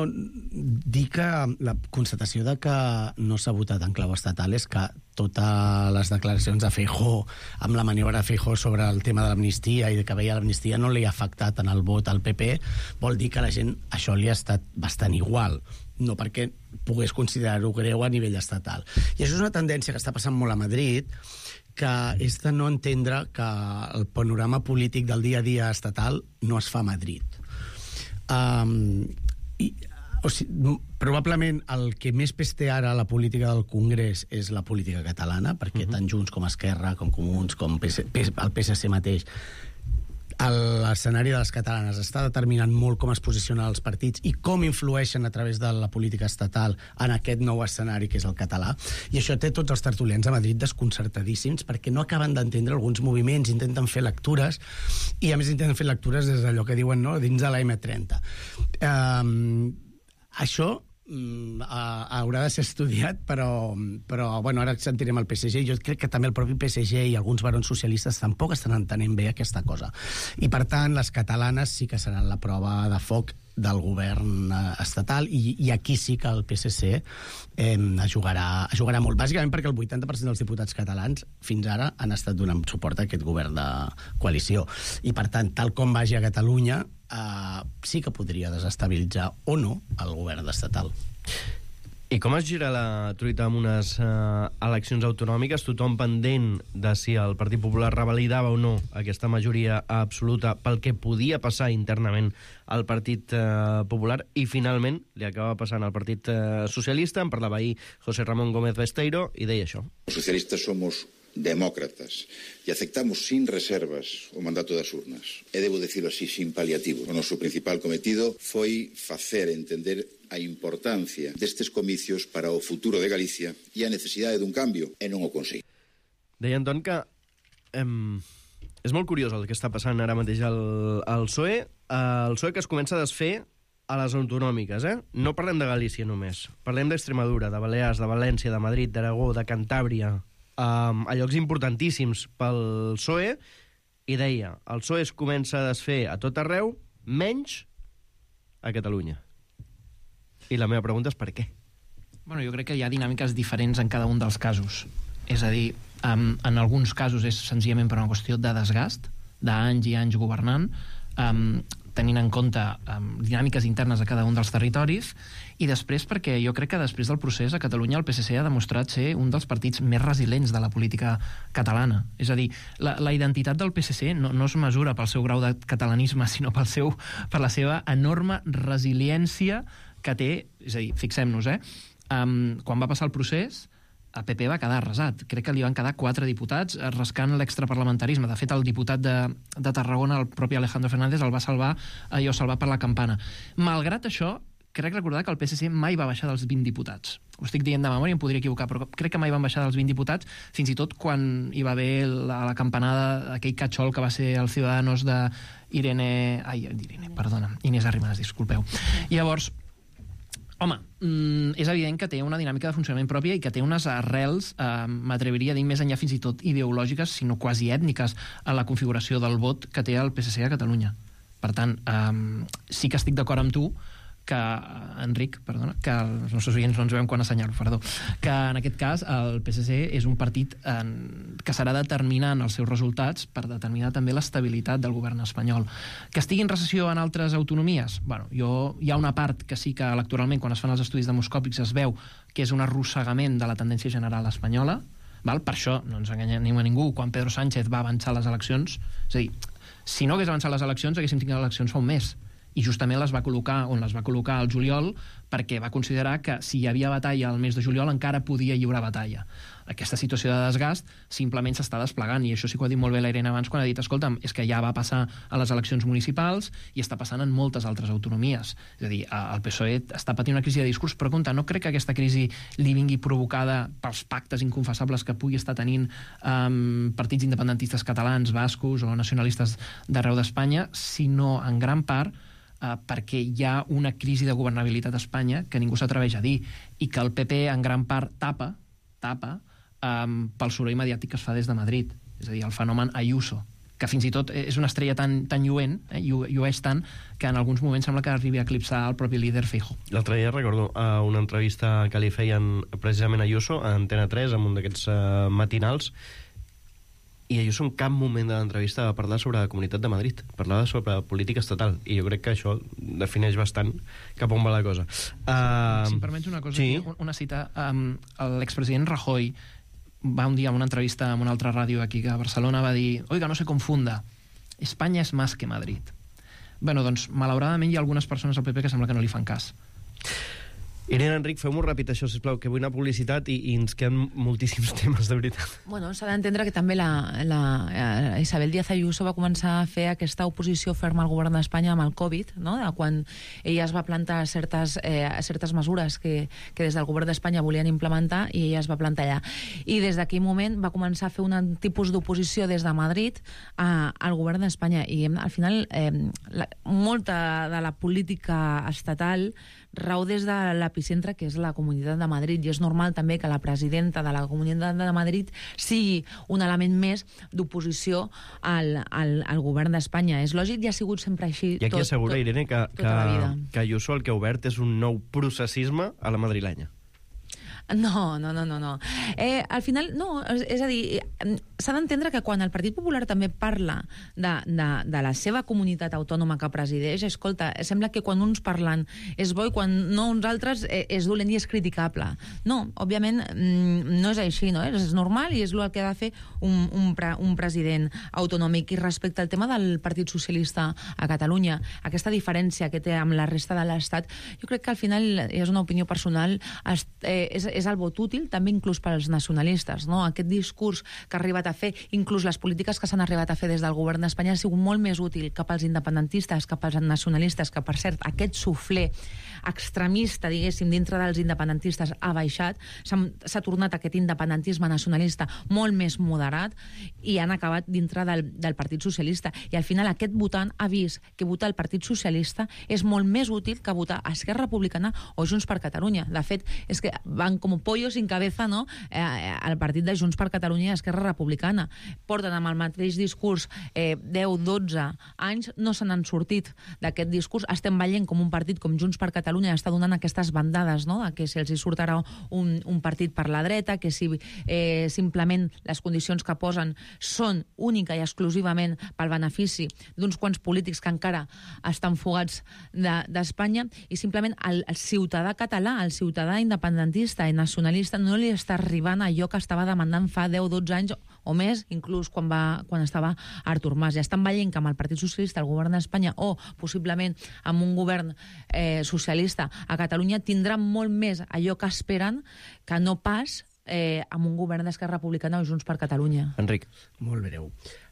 dir que la constatació de que no s'ha votat en clau estatal és que totes les declaracions de Feijóo amb la maniobra de Feijóo sobre el tema de l'amnistia i de que veia l'amnistia no li ha afectat en el vot al P P, vol dir que la gent això li ha estat bastant igual, no perquè pogués considerar-ho greu a nivell estatal. I això és una tendència que està passant molt a Madrid, que és de no entendre que el panorama polític del dia a dia estatal no es fa a Madrid. Um, I, o sigui, probablement el que més pes té ara la política del Congrés és la política catalana, perquè uh-huh. tant Junts com Esquerra, com Comuns, com P S, el P S C mateix, l'escenari de les catalanes està determinant molt com es posicionen els partits i com influeixen a través de la política estatal en aquest nou escenari que és el català, i això té tots els tertulians a Madrid desconcertadíssims perquè no acaben d'entendre alguns moviments, intenten fer lectures i a més intenten fer lectures des d'allò que diuen, no?, dins de la eme trenta. Um, això Uh, haurà de ser estudiat, però, però bueno, ara sentirem el P S G. Jo crec que també el propi P S G i alguns barons socialistes tampoc estan entenent bé aquesta cosa. I per tant, les catalanes sí que seran la prova de foc del govern estatal i, i aquí sí que el P S C eh, jugarà, jugarà molt, bàsicament perquè el vuitanta per cent dels diputats catalans fins ara han estat donant suport a aquest govern de coalició i per tant, tal com vagi a Catalunya eh, sí que podria desestabilitzar o no el govern estatal. I com es gira la truita amb unes uh, eleccions autonòmiques, tothom pendent de si el Partit Popular revalidava o no aquesta majoria absoluta pel que podia passar internament al Partit uh, Popular, i finalment li acaba passant al Partit uh, Socialista. En parlava ahir José Ramón Gómez Besteiro i deia això. Os socialistas somos demócratas y aceptamos sin reservas o mandato das urnas. E debo decirlo así, sin paliativo. O noso principal cometido foi facer entender a importancia destes comicios para o futuro de Galicia e a necesidade dun cambio, e non o consegui. Deia Anton que em, és molt curiós el que està passant ara mateix al, al P S O E, el P S O E que es comença a desfer a les autonòmiques, eh? No parlem de Galícia només, parlem d'Extremadura, de Balears, de València, de Madrid, d'Aragó, de Cantàbria, Um, a llocs importantíssims pel P S O E, i deia, el P S O E es comença a desfer a tot arreu, menys a Catalunya. I la meva pregunta és per què? Bueno, jo crec que hi ha dinàmiques diferents en cada un dels casos. És a dir, um, en alguns casos és senzillament per una qüestió de desgast, d'anys i anys governant, um, tenint en compte um, dinàmiques internes a cada un dels territoris, i després perquè jo crec que després del procés a Catalunya el P S C ha demostrat ser un dels partits més resilients de la política catalana. És a dir, la, la identitat del P S C no, no es mesura pel seu grau de catalanisme, sinó pel seu, per la seva enorme resiliència que té. És a dir, fixem-nos, eh? Um, quan va passar el procés, el P P va quedar arrasat. Crec que li van quedar quatre diputats rascant l'extraparlamentarisme. De fet, el diputat de, de Tarragona, el propi Alejandro Fernández, el va salvar, allò salvar per la campana. Malgrat això, crec recordar que el P S C mai va baixar dels vint diputats. Ho estic dient de memòria, em podria equivocar, però crec que mai van baixar dels vint diputats, fins i tot quan hi va haver la, la campanada, aquell catxol que va ser el Ciudadanos de Irene... Ai, Irene, perdona, Inés Arrimadas, disculpeu. Llavors, home, mm, és evident que té una dinàmica de funcionament pròpia i que té unes arrels, eh, m'atreviria a dir més enllà fins i tot ideològiques, sinó quasi ètniques, en la configuració del vot que té el P S C a Catalunya. Per tant, eh, sí que estic d'acord amb tu que, Enric, perdona, que els nostres oients no ens veuen quan assenyalo, perdó, que en aquest cas el P S C és un partit en, que serà determinant els seus resultats per determinar també l'estabilitat del govern espanyol. Que estigui en recessió en altres autonomies? Bueno, jo, hi ha una part que sí que electoralment, quan es fan els estudis demoscòpics, es veu que és un arrossegament de la tendència general espanyola, val? Per això no ens enganyem a ningú, quan Pedro Sánchez va avançar les eleccions, és a dir, si no hagués avançat les eleccions, haguéssim tingut eleccions fa un mes, i justament les va col·locar on les va col·locar al juliol, perquè va considerar que si hi havia batalla al mes de juliol encara podia lliurar batalla. Aquesta situació de desgast simplement s'està desplegant, i això sí que ho ha dit molt bé la Irene abans quan ha dit, escolta'm, és que ja va passar a les eleccions municipals i està passant en moltes altres autonomies. És a dir, el P S O E està patint una crisi de discurs, però compte, no crec que aquesta crisi li vingui provocada pels pactes inconfessables que pugui estar tenint um, partits independentistes catalans, bascos o nacionalistes d'arreu d'Espanya, sinó en gran part Uh, perquè hi ha una crisi de governabilitat a Espanya que ningú s'atreveix a dir i que el P P en gran part tapa, tapa um, pel soroll mediàtic que es fa des de Madrid. És a dir, el fenomen Ayuso, que fins i tot és una estrella tan, tan lluent, eh, i, i ho és tant, que en alguns moments sembla que arribi a eclipsar el propi líder Feijóo. L'altre dia recordo uh, una entrevista que li feien precisament a Ayuso a Antena tres, en un d'aquests uh, matinals, i Ayuso en cap moment de l'entrevista va parlar sobre la Comunitat de Madrid, parlava sobre política estatal, i jo crec que això defineix bastant cap on va la cosa. Uh, si em permets una cosa, sí. una cita, um, l'expresident Rajoy va un dia en una entrevista en una altra ràdio aquí a Barcelona, va dir, oiga, no se confunda, Espanya és más que Madrid. Bueno, doncs, malauradament hi ha algunes persones al P P que sembla que no li fan cas. Irene, Enric, feu-m'ho ràpid això, sisplau, que vull anar a publicitat i, i ens queden moltíssims temes, de veritat. Bueno, s'ha d'entendre que també la, la eh, Isabel Díaz Ayuso va començar a fer aquesta oposició ferma al govern d'Espanya amb el Covid, no? De quan ella es va plantar certes, eh, certes mesures que, que des del govern d'Espanya volien implementar i ella es va plantar allà. I des d'aquell moment va començar a fer un tipus d'oposició des de Madrid a, al govern d'Espanya. I al final, eh, la, molta de la política estatal rau des de l'epicentre, que és la Comunitat de Madrid, i és normal també que la presidenta de la Comunitat de Madrid sigui un element més d'oposició al, al, al govern d'Espanya. És lògic i ha sigut sempre així. I aquí tot, assegura, tot, Irene, que, que, que Ayuso el que ha obert és un nou processisme a la madrilenya. No, no, no, no. no. Eh, al final, no, és a dir, s'ha d'entendre que quan el Partit Popular també parla de, de, de la seva comunitat autònoma que presideix, escolta, sembla que quan uns parlen és bo i quan no uns altres és dolent i és criticable. No, òbviament no és així, no? És normal i és el que ha de fer un, un, pre, un president autonòmic. I respecte al tema del Partit Socialista a Catalunya, aquesta diferència que té amb la resta de l'Estat, jo crec que al final, és una opinió personal, és, és és el vot útil, també inclús pels nacionalistes, no? Aquest discurs que ha arribat a fer, inclús les polítiques que s'han arribat a fer des del govern d'Espanya, ha sigut molt més útil cap als independentistes, cap als nacionalistes, que, per cert, aquest suflé extremista, diguéssim, dintre dels independentistes ha baixat, s'ha tornat aquest independentisme nacionalista molt més moderat i han acabat dintre del, del Partit Socialista. I al final aquest votant ha vist que votar el Partit Socialista és molt més útil que votar Esquerra Republicana o Junts per Catalunya. De fet, és que van com pollo sin cabeza, no? Eh, el partit de Junts per Catalunya i Esquerra Republicana. Porten amb el mateix discurs eh, deu dotze anys, no se n'han sortit d'aquest discurs. Estem veient com un partit com Junts per Catalunya està donant aquestes bandades, no? Que si els hi sortirà un, un partit per la dreta, que si eh, simplement les condicions que posen són única i exclusivament pel benefici d'uns quants polítics que encara estan fugats d'Espanya, de, i simplement el, el ciutadà català, el ciutadà independentista, nacionalista no li està arribant allò que estava demandant fa deu dotze anys o més, inclús quan, va, quan estava Artur Mas. Ja estan veient que amb el Partit Socialista, el govern d'Espanya, o possiblement amb un govern eh, socialista a Catalunya, tindran molt més allò que esperen que no pas eh, amb un govern d'Esquerra Republicana o Junts per Catalunya. Enric. Molt breu.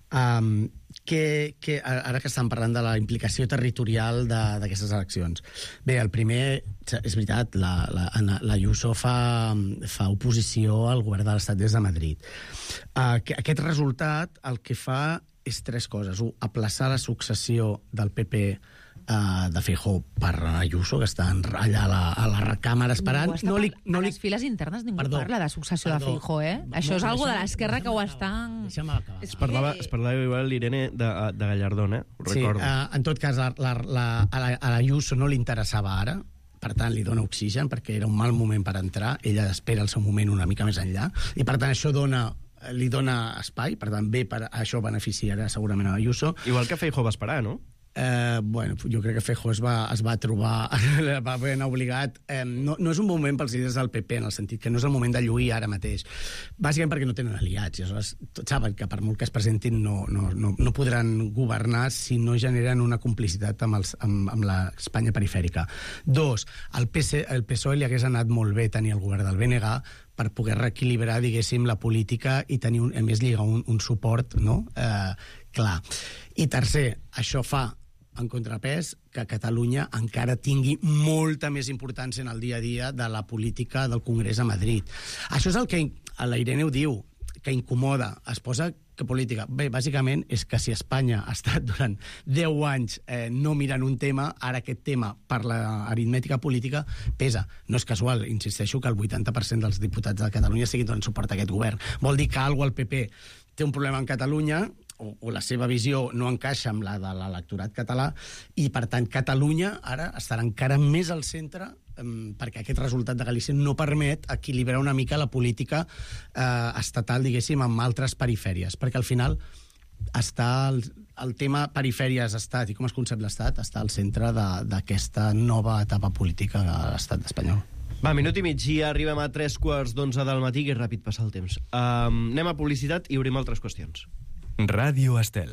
Um, que, que, ara que estan parlant de la implicació territorial d'aquestes eleccions. Bé, el primer, és veritat, la, la, la Ayuso fa, fa oposició al govern de l'Estat des de Madrid. Uh, que, aquest resultat el que fa és tres coses. Un, aplaçar la successió del P P Uh, de Feijóo per Ayuso, que està allà a la, a la recàmera esperant. No li, no li... A les files internes ningú perdó, parla de successió perdó, de Feijóo, eh? Va, Això és algo de l'esquerra que ho estan... Deixa'm acabar. Es parlava, es parlava igual l'Irene de, de Gallardón, eh? Ho sí, recordo. Uh, en tot cas, la, la, la, a, la, a l'Ayuso no li interessava ara, per tant, li dona oxigen, perquè era un mal moment per entrar, ella espera el seu moment una mica més enllà, i per tant això dona li dona espai, per tant, bé, per això beneficiarà segurament a Ayuso. Igual que Feijóo va esperar, no? Eh, bueno, jo crec que Feijóo es va, es va trobar, va ben obligat. Eh, no, no és un bon moment pels líders del P P, en el sentit que no és el moment de lluir ara mateix. Bàsicament perquè no tenen aliats. I aleshores tots saben que per molt que es presentin no, no, no, no podran governar si no generen una complicitat amb, els, amb, amb l'Espanya perifèrica. Dos, al P S, el P S O E li hagués anat molt bé tenir el govern del B N G per poder reequilibrar, diguéssim, la política i tenir, un, a més, lligar un, un suport, no?, eh, clar. I tercer, això fa en contrapès que Catalunya encara tingui molta més importància en el dia a dia de la política del Congrés a Madrid. Això és el que la Irene ho diu, que incomoda. Es posa que política... Bé, bàsicament és que si Espanya ha estat durant deu anys eh, no mirant un tema, ara aquest tema, per l'aritmètica política, pesa. No és casual, insisteixo, que el vuitanta per cent dels diputats de Catalunya siguin donant suport a aquest govern. Vol dir que alguna el P P té un problema en Catalunya, o, o la seva visió no encaixa amb la de l'electorat català, i per tant Catalunya ara estarà encara més al centre um, perquè aquest resultat de Galícia no permet equilibrar una mica la política eh, estatal, diguéssim, amb altres perifèries, perquè al final està el, el tema perifèries-estat i com es concep l'Estat està al centre d'aquesta nova etapa política de l'Estat espanyol. Va, minut i mig, i arribem a tres quarts d'onze del matí, que és ràpid passar el temps. Um, anem a publicitat i obrim altres qüestions. Ràdio Estel.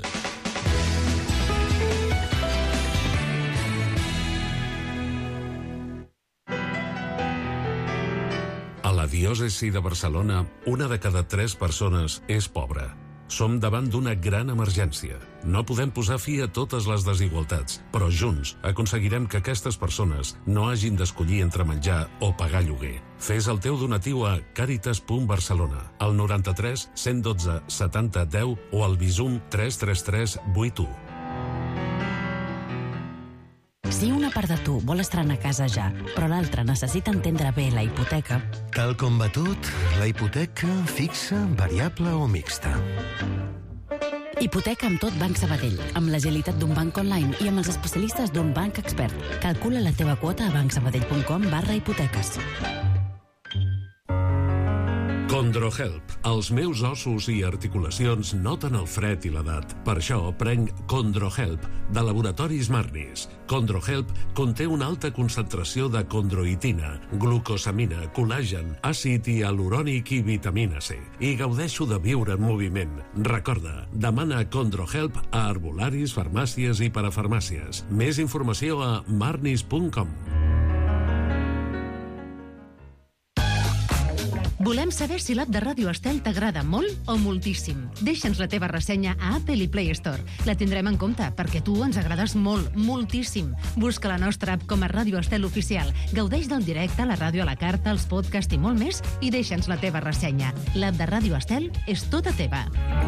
A la diòcesi de Barcelona, una de cada tres persones és pobra. Som davant d'una gran emergència. No podem posar fi a totes les desigualtats, però junts aconseguirem que aquestes persones no hagin d'escollir entre menjar o pagar lloguer. Fes el teu donatiu a caritas punt barcelona, al noranta-tres cent dotze setanta deu o al Bizum tres tres tres vuit u. Si una part de tu vol estrenar casa ja, però l'altra necessita entendre bé la hipoteca... Tal com va tot, la hipoteca fixa, variable o mixta. Hipoteca amb tot Banc Sabadell, amb l'agilitat d'un banc online i amb els especialistes d'un banc expert. Calcula la teva quota a bancsabadell punt com barra hipoteques. CondroHelp. Els meus ossos i articulacions noten el fred i l'edat. Per això prenc CondroHelp, de Laboratoris Marnis. CondroHelp conté una alta concentració de condroitina, glucosamina, col·làgen, àcid hialurònic i vitamina C. I gaudeixo de viure en moviment. Recorda, demana CondroHelp a herbolaris, farmàcies i parafarmàcies. Més informació a marnis punt com. Volem saber si l'app de Ràdio Estel t'agrada molt o moltíssim. Deixa'ns la teva ressenya a Apple i Play Store. La tindrem en compte, perquè tu ens agrades molt, moltíssim. Busca la nostra app com a Ràdio Estel Oficial. Gaudeix del directe, la ràdio a la carta, els podcasts i molt més, i deixa'ns la teva ressenya. L'app de Ràdio Estel és tota teva.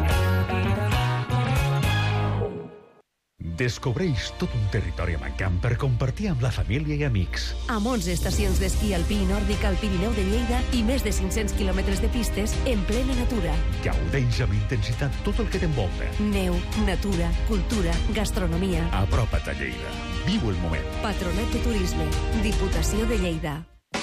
Descobreix tot un territori mancant per compartir amb la família i amics. Amb onze estacions d'esquí alpí i nòrdic al Pirineu de Lleida i més de cinc-cents quilòmetres de pistes en plena natura. Gaudeix amb intensitat tot el que t'envolta. Neu, natura, cultura, gastronomia. Apropa't a Lleida. Viu el moment. Patronat de Turisme. Diputació de Lleida.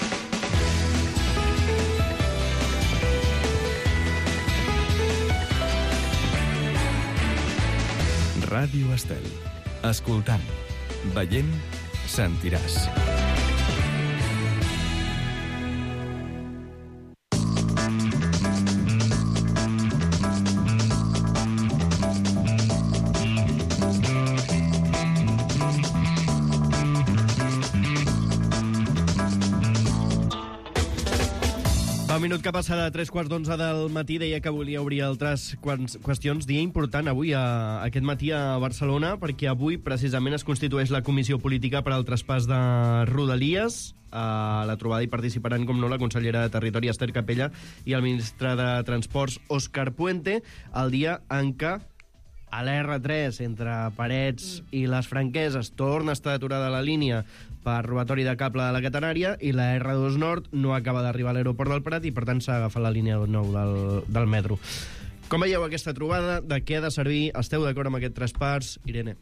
Ràdio Estel. Escoltant, veient, sentiràs. Fa un minut que passa de tres quarts d'onze del matí, deia que volia obrir altres qüestions. Dia important avui, a, aquest matí a Barcelona, perquè avui precisament es constitueix la comissió política per al traspàs de Rodalies. A la trobada hi participaran, com no, la consellera de Territori, Esther Capella, i el ministre de Transports, Òscar Puente, el dia en què a l'R tres, entre Parets i les Franqueses, torna a estar aturada la línia per robatori de cable de la Catenària, i la R dos Nord no acaba d'arribar a l'aeroport del Prat i, per tant, s'ha agafat la línia nou del, del metro. Com veieu aquesta trobada? De què ha de servir? Esteu d'acord amb aquest traspàs? Irene?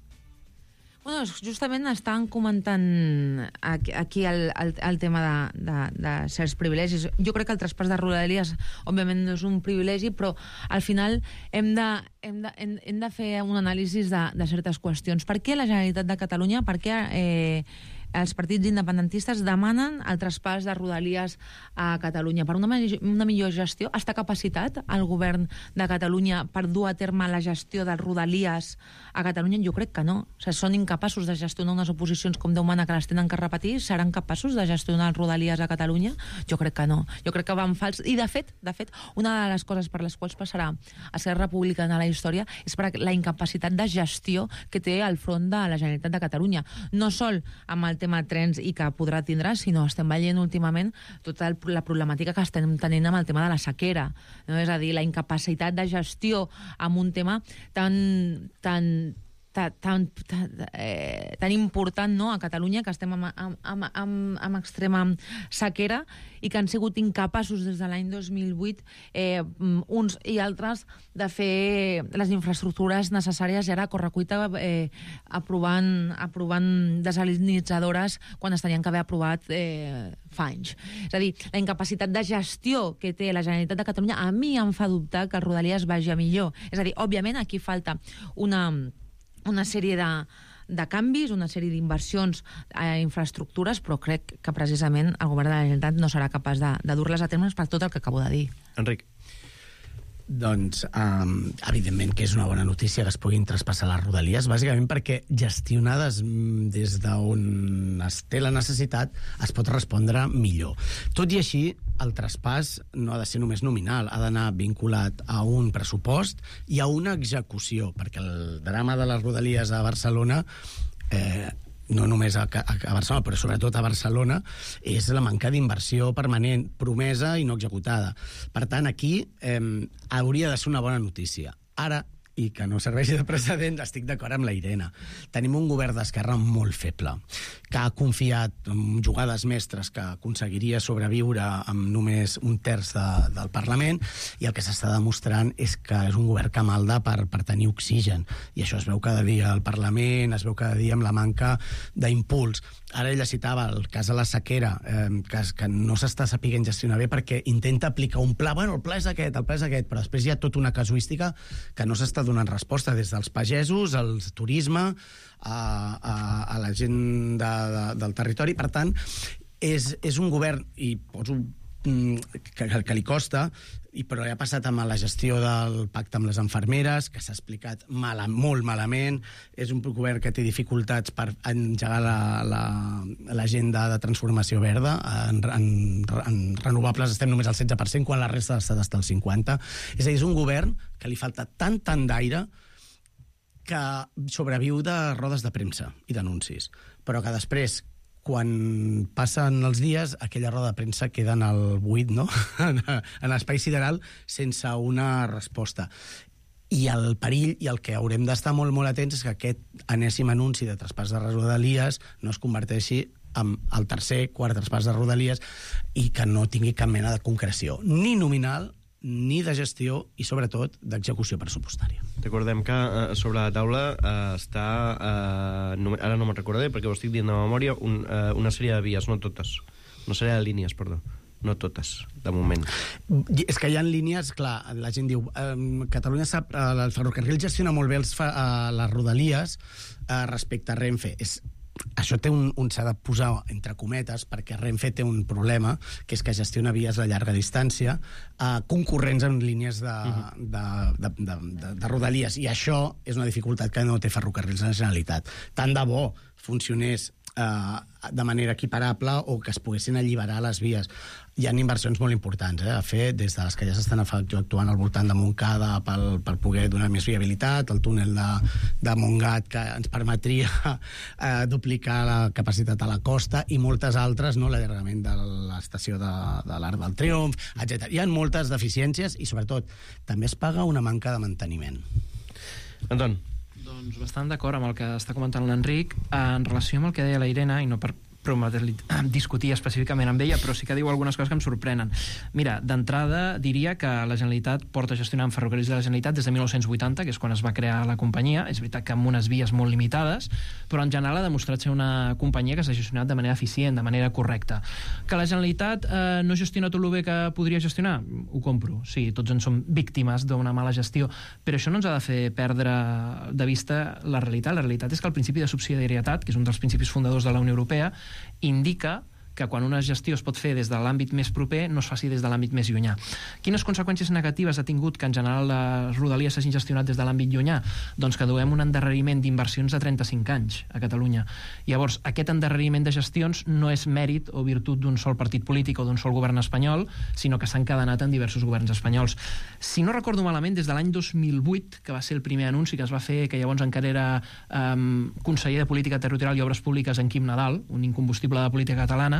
Bueno, justament estan comentant aquí, aquí el, el, el tema de, de, de certs privilegis. Jo crec que el traspàs de Rodalies, òbviament, no és un privilegi, però al final hem de, hem de, hem, hem de fer un anàlisi de, de certes qüestions. Per què la Generalitat de Catalunya, per què eh, els partits independentistes demanen el traspàs de Rodalies a Catalunya? Per una, una millor gestió? Està capacitat el govern de Catalunya per dur a terme la gestió de Rodalies a Catalunya? Jo crec que no. O sigui, són incapaços de gestionar unes oposicions com Déu mana que les tenen que repetir. Seran capaços de gestionar els Rodalies a Catalunya? Jo crec que no. Jo crec que van fals. I, de fet, de fet, una de les coses per les quals passarà a Esquerra Republicana a la història és per la incapacitat de gestió que té al front de la Generalitat de Catalunya. No sol amb el tema trens i que podrà tindre, sinó estem veient últimament tota el, la problemàtica que estem tenint amb el tema de la sequera. No? És a dir, la incapacitat de gestió amb un tema tan... tan tan, tan, tan, eh, tan important, no?, a Catalunya, que estem amb, amb, amb, amb, amb extrema sequera i que han sigut incapaços des de l'any dos mil vuit eh, uns i altres de fer les infraestructures necessàries i ara a correcuita eh, aprovant, aprovant desalinitzadores quan es tenien que haver aprovat eh, fa anys. És a dir, la incapacitat de gestió que té la Generalitat de Catalunya a mi em fa dubtar que el Rodalies vagi a millor. És a dir, òbviament aquí falta una una sèrie de, de canvis, una sèrie d'inversions a infraestructures, però crec que precisament el govern de la Generalitat no serà capaç de, de dur-les a terme per tot el que acabo de dir. Enric. Doncs, um, evidentment que és una bona notícia que es puguin traspassar les Rodalies, bàsicament perquè gestionades des d'on es té la necessitat es pot respondre millor. Tot i així, el traspàs no ha de ser només nominal, ha d'anar vinculat a un pressupost i a una execució, perquè el drama de les Rodalies a Barcelona... Eh, no només a, a, a Barcelona, però sobretot a Barcelona, és la manca d'inversió permanent, promesa i no executada. Per tant, aquí eh, hauria de ser una bona notícia. Ara, i que no serveixi de precedent, estic d'acord amb la Irene. Tenim un govern d'esquerra molt feble, que ha confiat en jugades mestres que aconseguiria sobreviure amb només un terç de, del Parlament, i el que s'està demostrant és que és un govern que malda per, per tenir oxigen. I això es veu cada dia al Parlament, es veu cada dia amb la manca d'impuls. Ara ella citava el cas de la sequera, eh, que, que no s'està sapiguent gestionar bé perquè intenta aplicar un pla. Bueno, el pla és aquest, el pla és aquest, però després hi ha tota una casuística que no s'està donant resposta des dels pagesos, al turisme, a, a, a la gent de, de, del territori. Per tant, és, és un govern, i poso que, que li costa, i però ja ha passat amb la gestió del pacte amb les infermeres, que s'ha explicat mal, molt malament. És un govern que té dificultats per engegar l'agenda la, la, de transformació verda. En, en, en renovables estem només al setze per cent, quan la resta de l'estat està al cinquanta per cent. És a dir, és un govern que li falta tant, tant d'aire que sobreviu de rodes de premsa i d'anuncis, però que després, quan passen els dies, aquella roda de premsa queda en el buit, no? en l'espai sideral, sense una resposta. I el perill, i el que haurem d'estar molt, molt atents, és que aquest enèsim anunci de traspàs de Rodalies no es converteixi en el tercer, quart traspàs de Rodalies i que no tingui cap mena de concreció, ni nominal, ni de gestió i, sobretot, d'execució pressupostària. Recordem que eh, sobre la taula eh, està, eh, no, ara no me'n recordaré perquè ho estic dient de memòria, un, eh, una sèrie de vies, no totes, una sèrie de línies, perdó, no totes, de moment. És que hi ha línies, clar, la gent diu, eh, Catalunya sap, eh, el ferrocarril gestiona molt bé els fa, eh, les Rodalies eh, respecte a Renfe. És això té un, un s'ha de posar entre cometes, perquè Renfe té un problema, que és que gestiona vies a llarga distància eh, concurrents amb línies de, uh-huh. de, de, de, de, de Rodalies, i això és una dificultat que no té Ferrocarrils de la Generalitat. Tant de bo funcionés eh, de manera equiparable o que es poguessin alliberar les vies. Hi ha inversions molt importants eh, a fer, des de les que ja s'estan actuant al voltant de Montcada per, per poder donar més viabilitat, el túnel de, de Montgat que ens permetria eh, duplicar la capacitat a la costa i moltes altres, no, l'allargament de l'estació de, de l'Arc del Triomf, etcètera. Hi ha moltes deficiències i, sobretot, també es paga una manca de manteniment. Anton. Doncs bastant d'acord amb el que està comentant l'Enric en relació amb el que deia la Irene, i no per discutir específicament amb ella, però sí que diu algunes coses que em sorprenen. Mira, d'entrada diria que la Generalitat porta gestionant ferrocarrils de la Generalitat des de mil nou-cents vuitanta, que és quan es va crear la companyia. És veritat que amb unes vies molt limitades, però en general ha demostrat ser una companyia que s'ha gestionat de manera eficient, de manera correcta. Que la Generalitat eh, no gestiona tot el bé que podria gestionar? Ho compro. Sí, tots en som víctimes d'una mala gestió, però això no ens ha de fer perdre de vista la realitat. La realitat és que el principi de subsidiarietat, que és un dels principis fundadors de la Unió Europea, indica que quan una gestió es pot fer des de l'àmbit més proper no es faci des de l'àmbit més llunyà. Quines conseqüències negatives ha tingut que en general les rodalies s'hagin gestionat des de l'àmbit llunyà? Doncs que duem un endarreriment d'inversions de trenta-cinc anys a Catalunya. Llavors, aquest endarreriment de gestions no és mèrit o virtut d'un sol partit polític o d'un sol govern espanyol, sinó que s'ha encadenat en diversos governs espanyols. Si no recordo malament, des de l'any dos mil vuit, que va ser el primer anunci que es va fer, que llavors encara era um, conseller de Política Territorial i Obres Públiques en Quim Nadal, un incombustible de política catalana,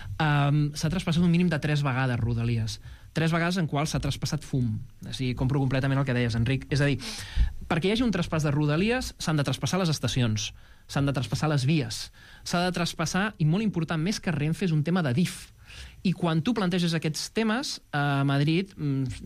Um, s'ha traspassat un mínim de tres vegades Rodalies. Tres vegades en quals s'ha traspassat fum. O sigui, compro completament el que deies, Enric. És a dir, perquè hi hagi un traspàs de Rodalies s'han de traspassar les estacions, s'han de traspassar les vies, s'ha de traspassar, i molt important, més que Renfe, és un tema de D I F. I quan tu planteges aquests temes a Madrid,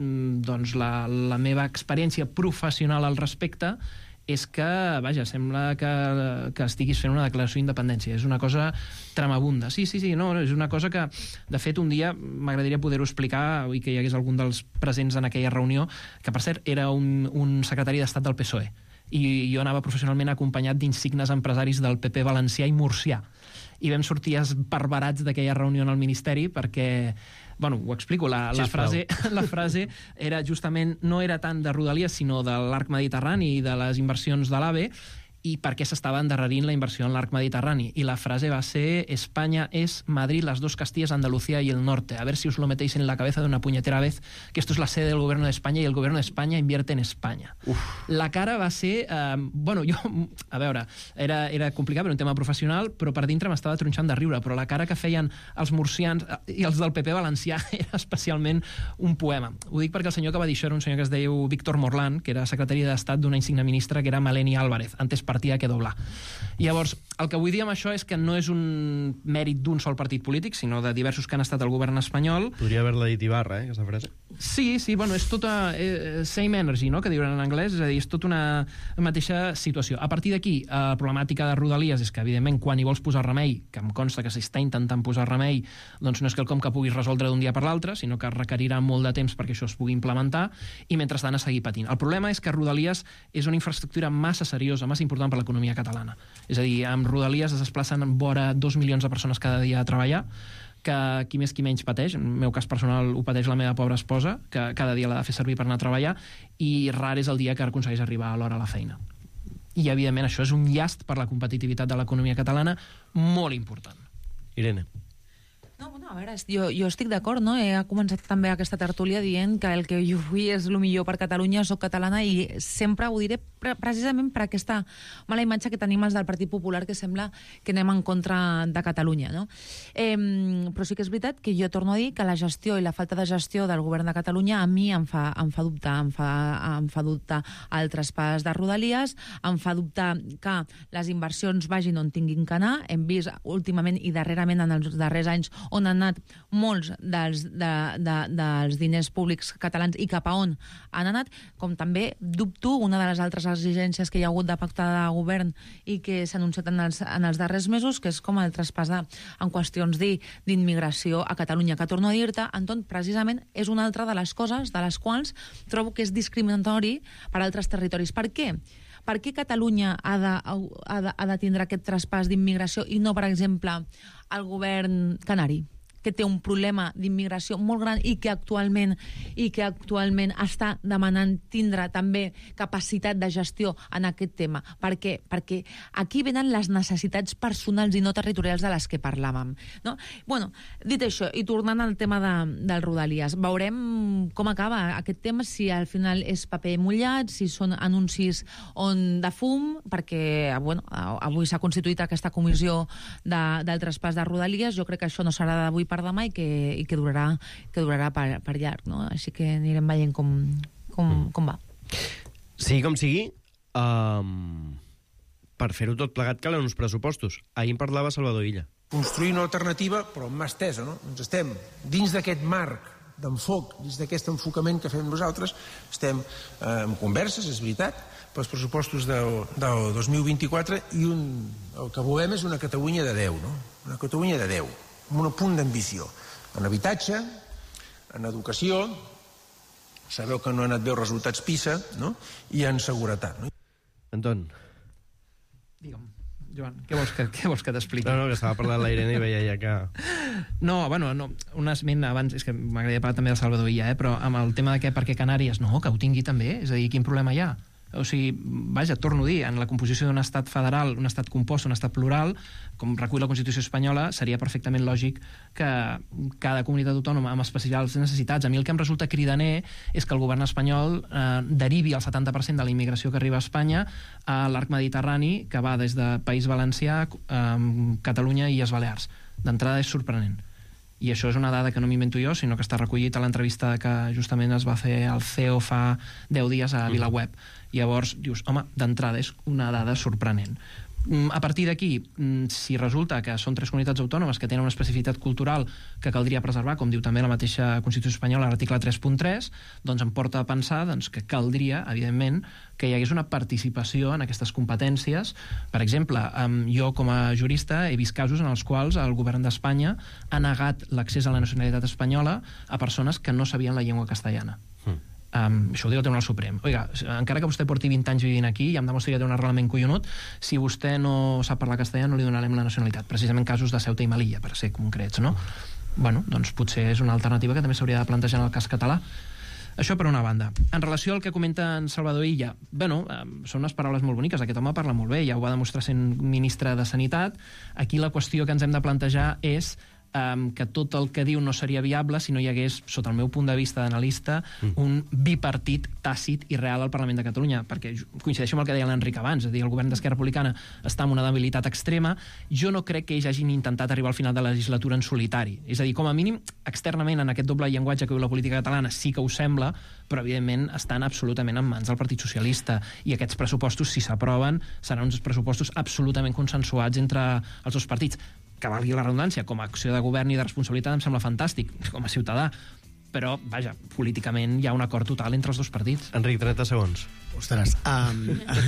doncs la, la meva experiència professional al respecte és que, vaja, sembla que, que estiguis fent una declaració d'independència. És una cosa tremabunda. Sí, sí, sí, no, és una cosa que, de fet, un dia m'agradaria poder-ho explicar i que hi hagués algun dels presents en aquella reunió, que, per cert, era un, un secretari d'Estat del P S O E. I jo anava professionalment acompanyat d'insignes empresaris del P P valencià i murcià. I vam sortir esbarbarats d'aquella reunió en el Ministeri perquè... Bueno, ho explico, la, la, frase, la frase era justament, no era tant de Rodalies, sinó de l'arc mediterrani i de les inversions de l'AVE, i per què s'estava endarrerint la inversió en l'arc mediterrani. I la frase va ser: España es Madrid, las dos Castillas, Andalucía y el norte. A ver si os lo metéis en la cabeza de una puñetera vez, que esto es la sede del gobierno de España y el gobierno de España invierte en España. Uf. La cara va ser... Eh, bueno, jo... A veure, era, era complicat per un tema professional, però per dintre m'estava tronxant de riure, però la cara que feien els murcians i els del P P valencià era especialment un poema. Ho dic perquè el senyor que va dir això era un senyor que es diu Víctor Morlán, que era secretari d'Estat d'una insigne ministra que era Maleni Álvarez, antes partida que doblar. Llavors, el que vull dir amb això és que no és un mèrit d'un sol partit polític, sinó de diversos que han estat al govern espanyol. Podria haver-la dit Ibarra, eh, aquesta frase. Sí, sí, bueno, és tota eh, same energy, no?, que diuen en anglès, és a dir, és tota una mateixa situació. A partir d'aquí, eh, la problemàtica de Rodalies és que, evidentment, quan hi vols posar remei, que em consta que s'està intentant posar remei, doncs no és quelcom que puguis resoldre d'un dia per l'altre, sinó que requerirà molt de temps perquè això es pugui implementar, i mentrestant a seguir patint. El problema és que Rodalies és una infraestructura massa seriosa, massa important per l'economia catalana. És a dir, amb Rodalies es desplacen vora dos milions de persones cada dia a treballar, que qui més qui menys pateix. En el meu cas personal ho pateix la meva pobra esposa, que cada dia l'ha de fer servir per anar a treballar, i rar és el dia que aconsegueix arribar a l'hora a la feina. I, evidentment, això és un llast per la competitivitat de l'economia catalana molt important. Irene. No, bueno, a veure, jo, jo estic d'acord, no? He començat també aquesta tertúlia dient que el que jo vull és el millor per Catalunya, soc catalana, i sempre ho diré pre precisament per aquesta mala imatge que tenim els del Partit Popular, que sembla que anem en contra de Catalunya, no? Eh, però sí que és veritat que jo torno a dir que la gestió i la falta de gestió del govern de Catalunya a mi em fa, em fa dubtar, em fa, em fa dubtar el traspàs de Rodalies, em fa dubtar que les inversions vagin on tinguin que anar. Hem vist últimament i darrerament en els darrers anys on han anat molts dels, de, de, dels diners públics catalans i cap a on han anat, com també dubto una de les altres exigències que hi ha hagut de pacte de govern i que s'ha anunciat en els, en els darrers mesos, que és com el traspàs de, en qüestions d'immigració a Catalunya, que torno a dir-te, Anton, precisament és una altra de les coses de les quals trobo que és discriminatori per a altres territoris. Per què? Per què Catalunya ha de, ha de, ha de tindre aquest traspàs d'immigració i no, per exemple, el govern canari, que té un problema d'immigració molt gran i que actualment i que actualment està demanant tindre també capacitat de gestió en aquest tema. Per què? Perquè aquí venen les necessitats personals i no territorials de les que parlàvem. No? Bueno, dit això, i tornant al tema de, del Rodalies, veurem com acaba aquest tema, si al final és paper mullat, si són anuncis on de fum, perquè bueno, avui s'ha constituït aquesta comissió de, del traspàs de Rodalies. Jo crec que això no serà d'avui per demà i que, i que durarà, que durarà per, per llarg, no? Així que anirem veient com, com, com va. Sí, com sigui, um, per fer-ho tot plegat calen uns pressupostos. Ahir en parlava Salvador Illa. Construir una alternativa, però amb mà estesa, no? Ens estem dins d'aquest marc d'enfoc, dins d'aquest enfocament que fem nosaltres, estem eh, en converses, és veritat, pels pressupostos del, del dos mil vint-i-quatre, i un, el que volem és una Catalunya de deu, no? Una Catalunya de deu, amb un punt d'ambició. En habitatge, en educació, sabeu que no han anat bé els resultats PISA, no? I en seguretat. No? Anton. Digue'm, Joan, què vols que, què vols que t'expliqui? No, no, que estava parlant la Irene i veia ja que... No, bueno, no, un esment abans, és que m'agradaria parlar també de Salvador Illa, eh? Però amb el tema de què, per què Canàries, no, que ho tingui també, és a dir, quin problema hi ha? O sigui, vaja, torno a dir, en la composició d'un estat federal, un estat compost, un estat plural, com recull la Constitució espanyola, seria perfectament lògic que cada comunitat autònoma amb especials necessitats. A mi el que em resulta cridaner és que el govern espanyol eh, derivi el setanta per cent de la immigració que arriba a Espanya a l'arc mediterrani, que va des de País Valencià, eh, Catalunya i les Balears. D'entrada és sorprenent. I això és una dada que no m'invento jo, sinó que està recollit a l'entrevista que justament es va fer al C E O fa deu dies a VilaWeb. Llavors dius, home, d'entrada és una dada sorprenent. A partir d'aquí, si resulta que són tres comunitats autònomes que tenen una especificitat cultural que caldria preservar, com diu també la mateixa Constitució espanyola, l'article tres punt tres, doncs em porta a pensar doncs, que caldria, evidentment, que hi hagués una participació en aquestes competències. Per exemple, jo com a jurista he vist casos en els quals el govern d'Espanya ha negat l'accés a la nacionalitat espanyola a persones que no sabien la llengua castellana. Mm. Um, això ho diu el Tribunal Suprem. Oiga, encara que vostè porti vint anys vivint aquí i em demostri que té un arrelament collonut, si vostè no sap parlar castellà no li donarem la nacionalitat. Precisament casos de Ceuta i Melilla, per ser concrets, no? Bueno, doncs potser és una alternativa que també s'hauria de plantejar en el cas català. Això per una banda. En relació al que comenta en Salvador Illa, bueno, eh, són unes paraules molt boniques. Aquest home parla molt bé, ja ho va demostrar sent ministre de Sanitat. Aquí la qüestió que ens hem de plantejar és Um, que tot el que diu no seria viable si no hi hagués, sota el meu punt de vista d'analista, mm. un bipartit tàcit i real al Parlament de Catalunya, perquè coincideixo amb el que deia l'Enric abans, és a dir, el govern d'Esquerra Republicana està en una debilitat extrema. Jo no crec que ells hagin intentat arribar al final de la legislatura en solitari. És a dir, com a mínim, externament, en aquest doble llenguatge que viu la política catalana, sí que ho sembla, però evidentment estan absolutament en mans del Partit Socialista, i aquests pressupostos, si s'aproven, seran uns pressupostos absolutament consensuats entre els dos partits. Que valgui la redundància, com a acció de govern i de responsabilitat em sembla fantàstic, com a ciutadà, però, vaja, políticament hi ha un acord total entre els dos partits. Enric, trenta segons. Ostres, um,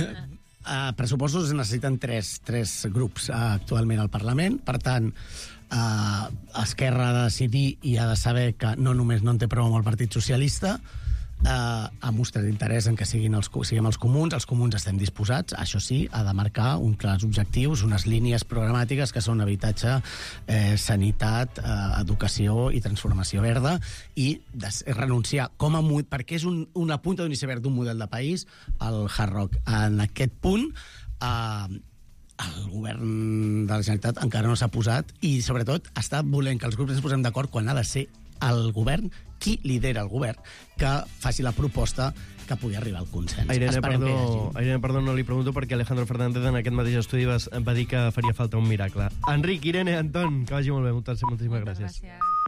uh, pressupostos necessiten tres, tres grups uh, actualment al Parlament, per tant, uh, Esquerra ha de decidir i ha de saber que no només no en té prou amb el Partit Socialista, Uh, ha mostrat interès en que siguin els, siguem els comuns. Els comuns estem disposats, això sí, a de marcar uns clars objectius, unes línies programàtiques que són habitatge, eh, sanitat, eh, educació i transformació verda, i des, renunciar com a mod, perquè és un, una punta d'un iceberg d'un model de país, el Hard Rock. En aquest punt eh, el govern de la Generalitat encara no s'ha posat, i sobretot està volent que els grups ens posem d'acord quan ha de ser el govern, qui lidera el govern, que faci la proposta que pugui arribar al consens. Irene, perdó, Irene, perdó, no li pregunto perquè Alejandro Fernández en aquest mateix estudi va, va dir que faria falta un miracle. Enric, Irene, Anton, que vagi molt bé. Moltes, moltíssimes gràcies. Gràcies.